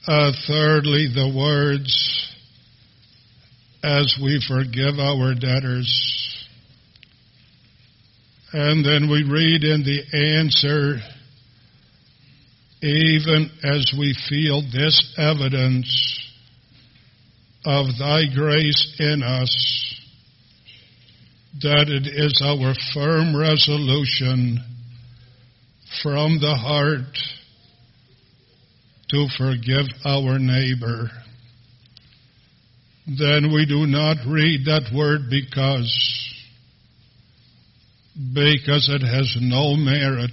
Uh, thirdly, the words, as we forgive our debtors. And then we read in the answer, even as we feel this evidence of thy grace in us, that it is our firm resolution from the heart to forgive our neighbor. Then we do not read that word because, because it has no merit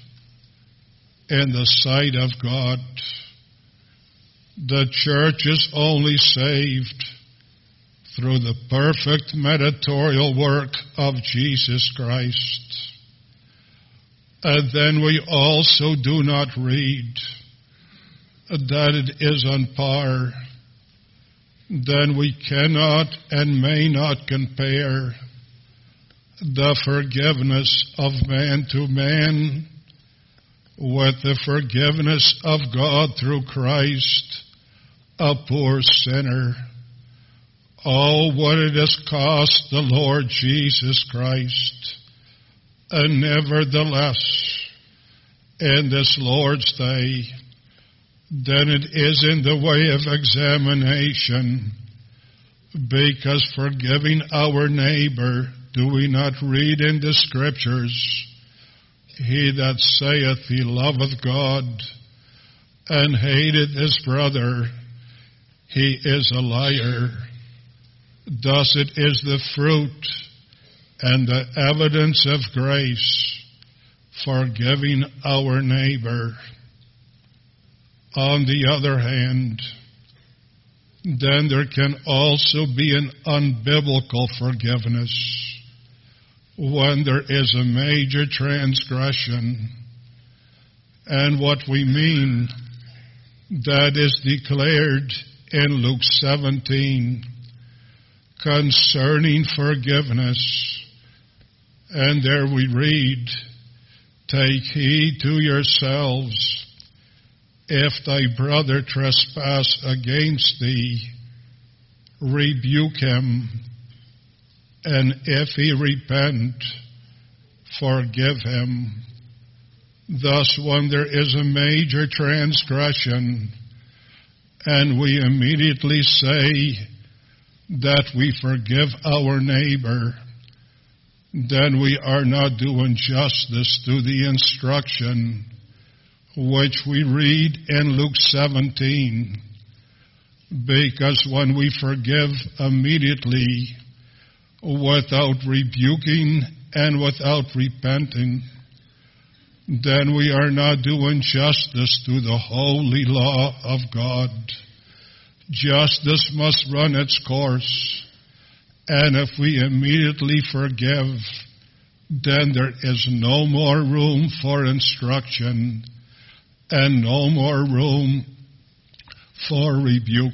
in the sight of God. The church is only saved through the perfect mediatorial work of Jesus Christ. And then we also do not read that it is on par. Then we cannot and may not compare the forgiveness of man to man with the forgiveness of God through Christ, a poor sinner. Oh, what it has cost the Lord Jesus Christ. And nevertheless, in this Lord's Day, then it is in the way of examination, because forgiving our neighbor, do we not read in the Scriptures, he that saith he loveth God and hateth his brother, he is a liar. Thus it is the fruit and the evidence of grace, forgiving our neighbor. On the other hand, then there can also be an unbiblical forgiveness when there is a major transgression. And what we mean, that is declared in Luke seventeen concerning forgiveness. And there we read, take heed to yourselves, if thy brother trespass against thee, rebuke him, and if he repent, forgive him. Thus, when there is a major transgression, and we immediately say that we forgive our neighbor, then we are not doing justice to the instruction which we read in Luke seventeen. Because when we forgive immediately, without rebuking and without repenting, then we are not doing justice to the holy law of God. Justice must run its course. And if we immediately forgive, then there is no more room for instruction and no more room for rebuke.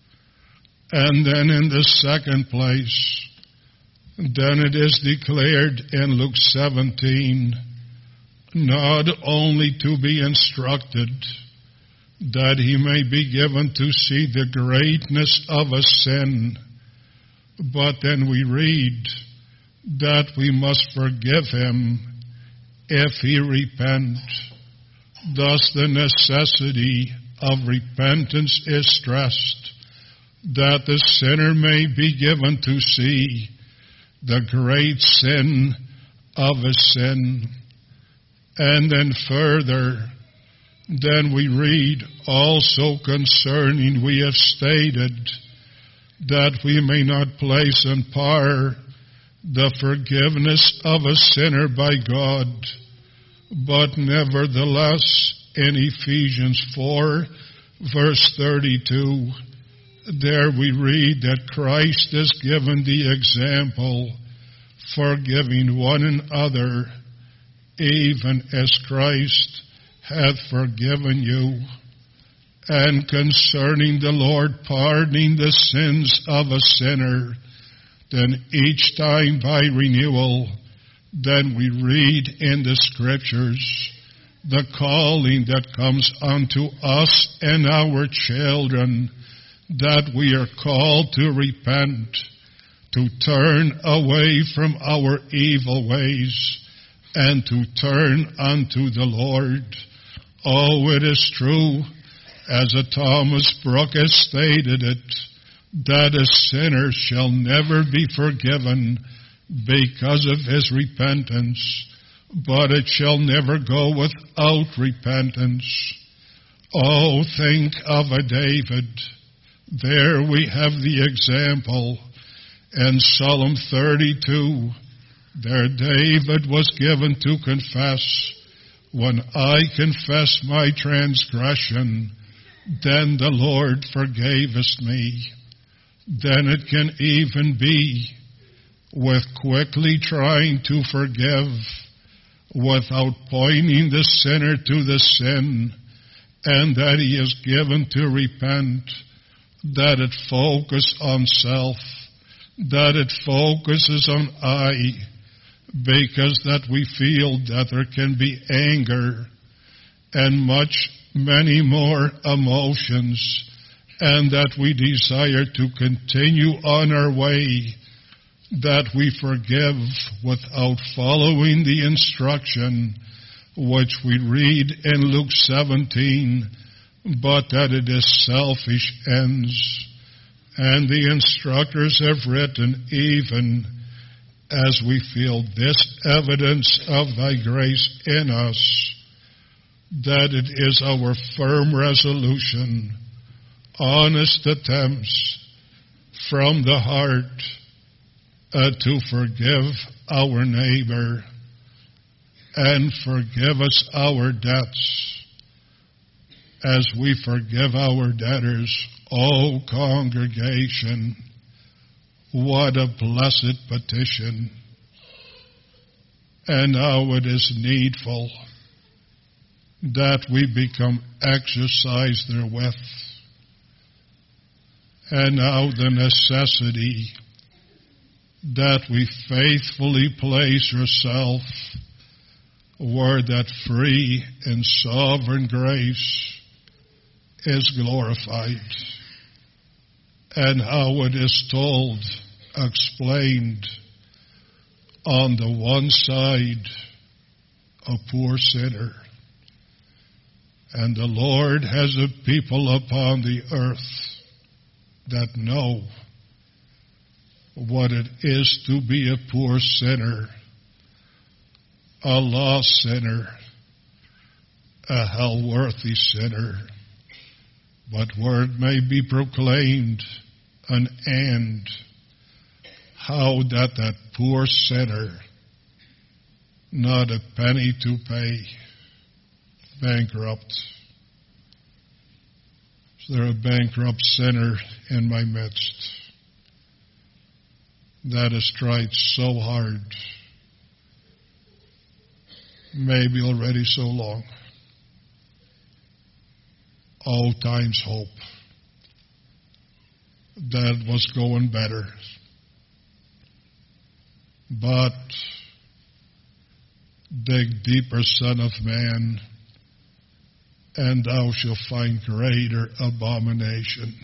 And then in the second place, then it is declared in Luke seventeen, not only to be instructed, that he may be given to see the greatness of a sin, but then we read that we must forgive him if he repent. Thus the necessity of repentance is stressed, that the sinner may be given to see the great sin of a sin. And then further, then we read also concerning, we have stated, that we may not place in par the forgiveness of a sinner by God, but nevertheless in Ephesians four, verse thirty-two, there we read that Christ is given the example, forgiving one another, even as Christ hath forgiven you. And concerning the Lord pardoning the sins of a sinner, then each time by renewal, then we read in the Scriptures the calling that comes unto us and our children, that we are called to repent, to turn away from our evil ways, and to turn unto the Lord. Oh, it is true, as a Thomas Brooke has stated it, that a sinner shall never be forgiven because of his repentance, but it shall never go without repentance. Oh, think of a David. There we have the example. In Psalm thirty-two, there David was given to confess, when I confess my transgression, then the Lord forgaveth me. Then it can even be with quickly trying to forgive without pointing the sinner to the sin, and that he is given to repent, that it focuses on self, that it focuses on I, because that we feel that there can be anger and much, many more emotions, and that we desire to continue on our way, that we forgive without following the instruction which we read in Luke seventeen, but that it is selfish ends. And the instructors have written, even as we feel this evidence of thy grace in us, that it is our firm resolution, honest attempts from the heart uh, to forgive our neighbor and forgive us our debts as we forgive our debtors. O congregation, what a blessed petition. And now it is needful that we become exercised therewith. And now the necessity that we faithfully place ourselves where that free and sovereign grace is glorified. And how it is told, explained, on the one side, a poor sinner, and the Lord has a people upon the earth that know what it is to be a poor sinner, a lost sinner, a hell-worthy sinner, but where it may be proclaimed an end, how that that poor sinner, not a penny to pay, bankrupt. Is there a bankrupt sinner in my midst that has tried so hard, maybe already so long? All times hope that was going better. But dig deeper, Son of Man, and thou shalt find greater abomination.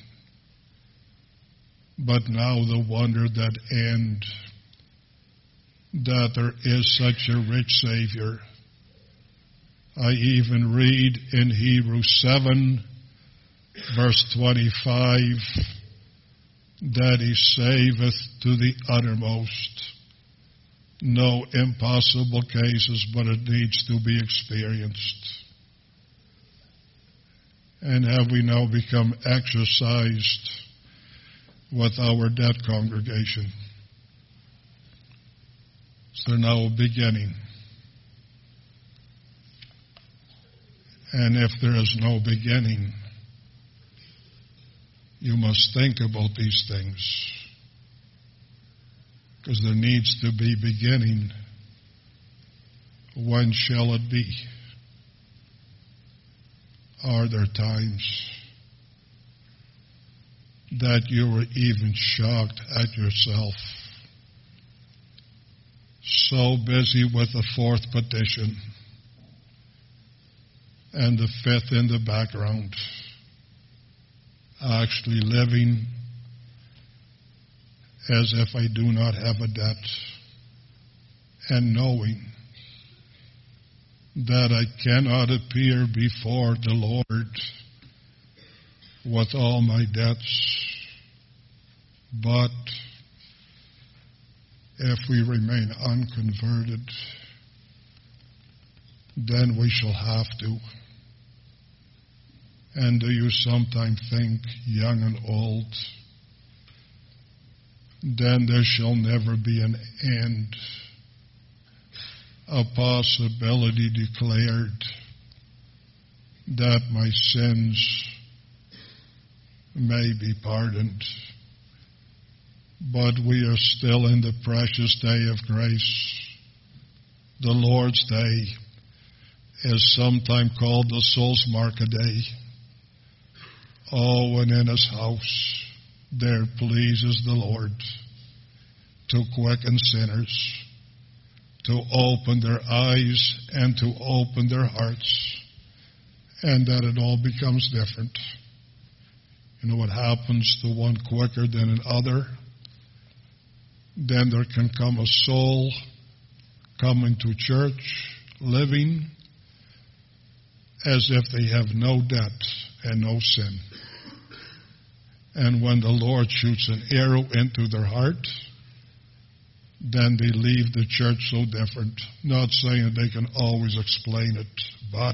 But now the wonder that end, that there is such a rich Savior. I even read in Hebrews seven, verse twenty-five, that he saveth to the uttermost. No impossible cases, but it needs to be experienced. And have we now become exercised with our dead congregation? Is there now a beginning? And if there is no beginning, you must think about these things. Because there needs to be beginning. When shall it be? Are there times that you were even shocked at yourself? So busy with the fourth petition, and the fifth in the background. Actually living as if I do not have a debt, and knowing that I cannot appear before the Lord with all my debts. But if we remain unconverted, then we shall have to. And do you sometimes think, young and old, then there shall never be an end, a possibility declared that my sins may be pardoned. But we are still in the precious day of grace. The Lord's Day is sometimes called the Soul's Market Day. Oh, and in His house there pleases the Lord to quicken sinners, to open their eyes and to open their hearts, and that it all becomes different. You know what happens to one quicker than another? Then there can come a soul coming to church, living as if they have no debt and no sin. And when the Lord shoots an arrow into their heart, then they leave the church so different. Not saying they can always explain it, but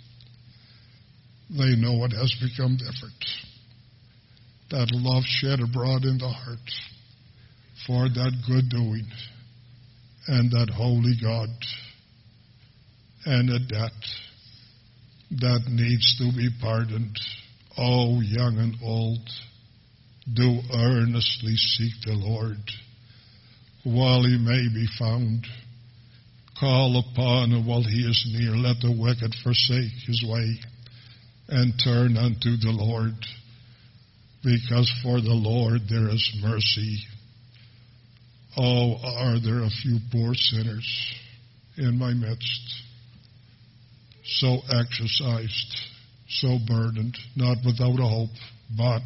they know it has become different. That love shed abroad in the heart for that good doing and that holy God, and a debt that needs to be pardoned. Oh, young and old, do earnestly seek the Lord while He may be found. Call upon Him while He is near. Let the wicked forsake his way and turn unto the Lord, because for the Lord there is mercy. Oh, are there a few poor sinners in my midst, so exercised, so burdened, not without a hope, but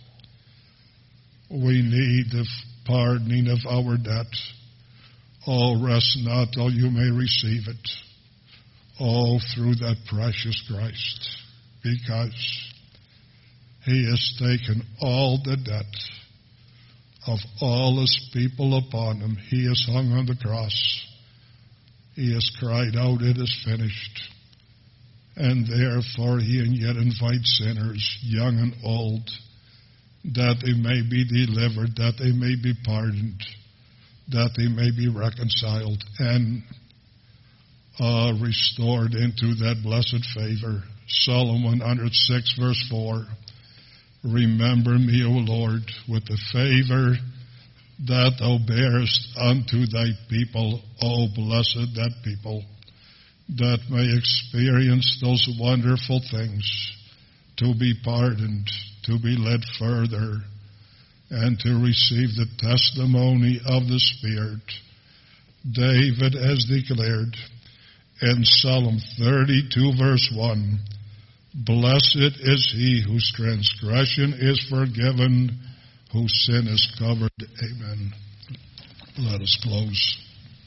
we need the pardoning of our debt. Oh, rest not till you may receive it. Oh, through that precious Christ, because He has taken all the debt of all His people upon Him. He has hung on the cross. He has cried out, it is finished. And therefore He yet invites sinners, young and old, that they may be delivered, that they may be pardoned, that they may be reconciled and uh, restored into that blessed favor. Psalm one hundred six, verse four. Remember me, O Lord, with the favor that Thou bearest unto Thy people. O blessed that people that may experience those wonderful things, to be pardoned, to be led further, and to receive the testimony of the Spirit. David has declared in Psalm thirty-two, verse one, blessed is he whose transgression is forgiven, whose sin is covered. Amen. Let us close.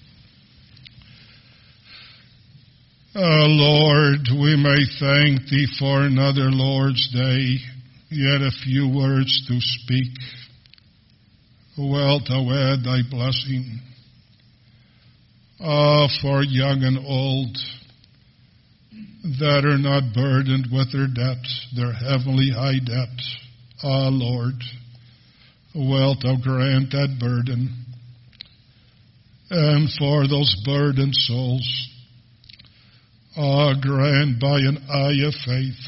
Oh, Lord, we may thank Thee for another Lord's Day, yet a few words to speak. Well, to add Thy blessing. Ah, for young and old that are not burdened with their debt, their heavenly high debt. Ah, Lord, wilt Thou grant that burden. And for those burdened souls, ah, grant by an eye of faith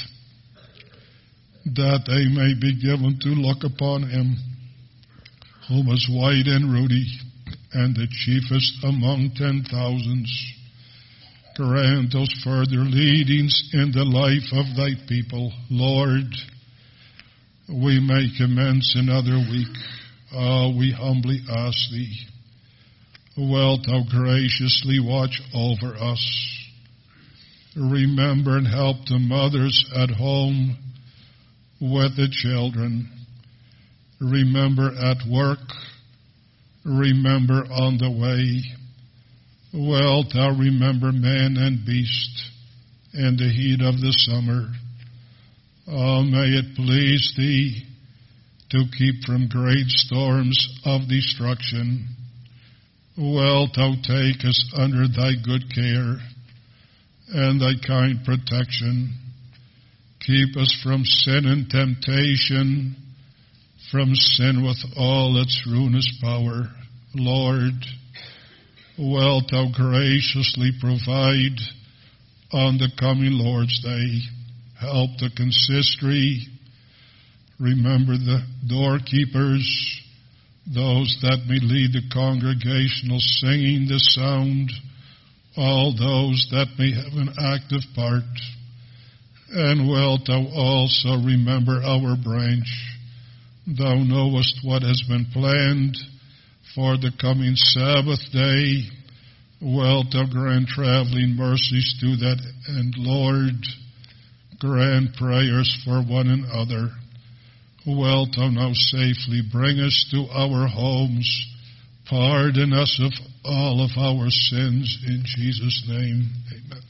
that they may be given to look upon Him, whom is white and ruddy, and the chiefest among ten thousands. Grant those further leadings in the life of Thy people. Lord, we may commence another week. Oh, we humbly ask Thee, wilt Thou graciously watch over us? Remember and help the mothers at home with the children. Remember at work. Remember on the way. Wilt thou remember man and beast in the heat of the summer? Oh, may it please thee to keep from great storms of destruction. Wilt thou take us under thy good care and thy kind protection? Keep us from sin and temptation, from sin with all its ruinous power. Lord, wilt thou graciously provide on the coming Lord's Day? Help the consistory. Remember the doorkeepers, those that may lead the congregational singing, the sound, all those that may have an active part. And wilt thou also remember our branch? Thou knowest what has been planned for the coming Sabbath day. Wilt thou grant traveling mercies to that end, Lord? Grant prayers for one another. Wilt thou now safely bring us to our homes? Pardon us of all of our sins. In Jesus' name, amen.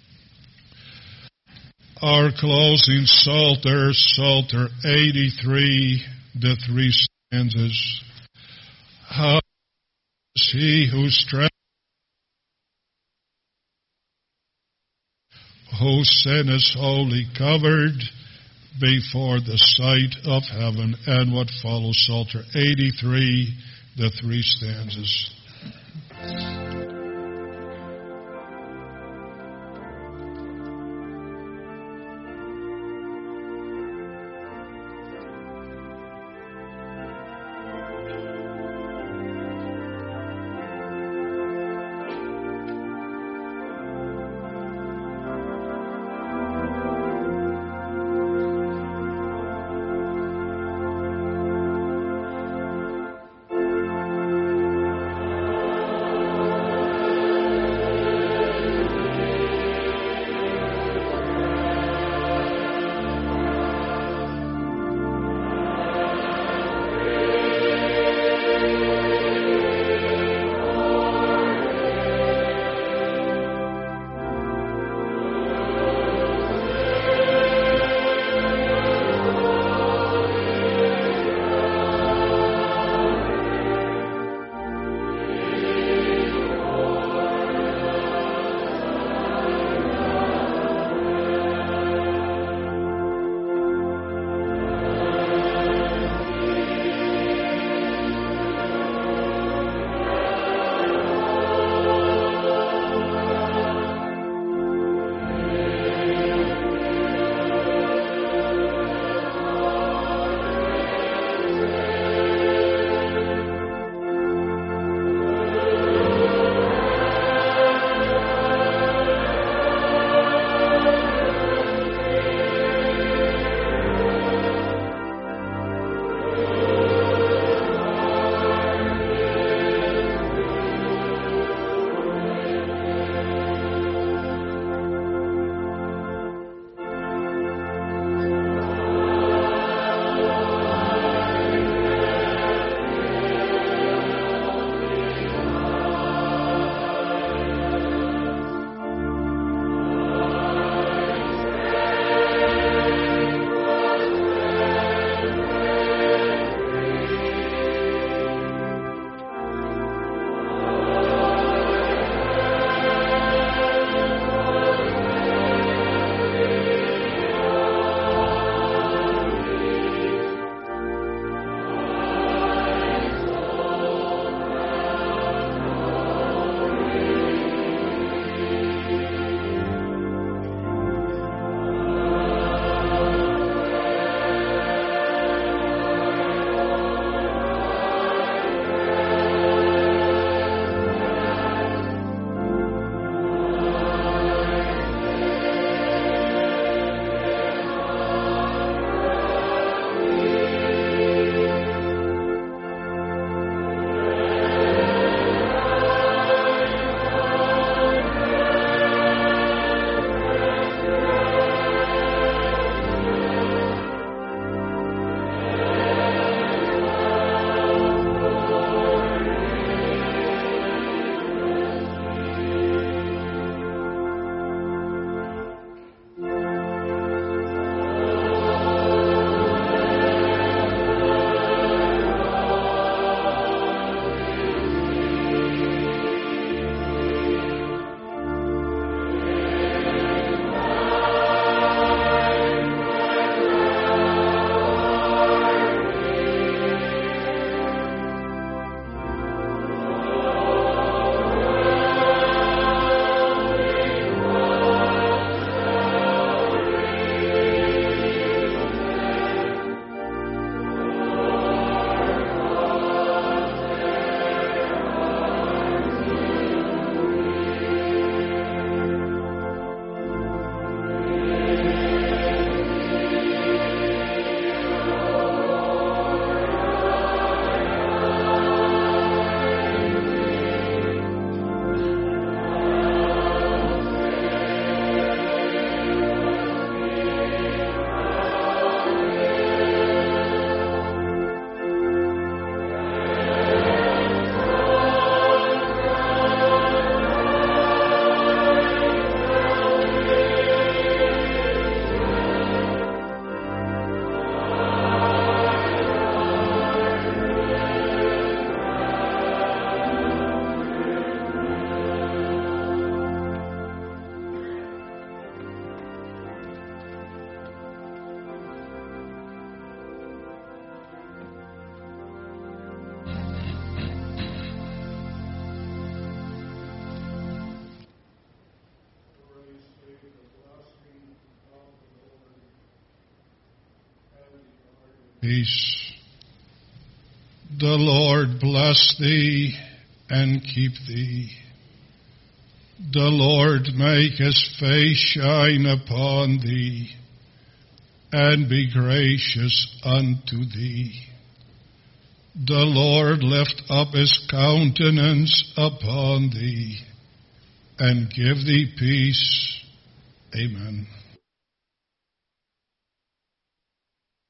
Our closing Psalter, Psalter eighty-three, the three stanzas. How is he who strengthens, whose sin is wholly covered before the sight of heaven? And what follows, Psalter eighty-three, the three stanzas. peace. The Lord bless thee and keep thee. The Lord make his face shine upon thee and be gracious unto thee. The Lord lift up his countenance upon thee and give thee peace. Amen.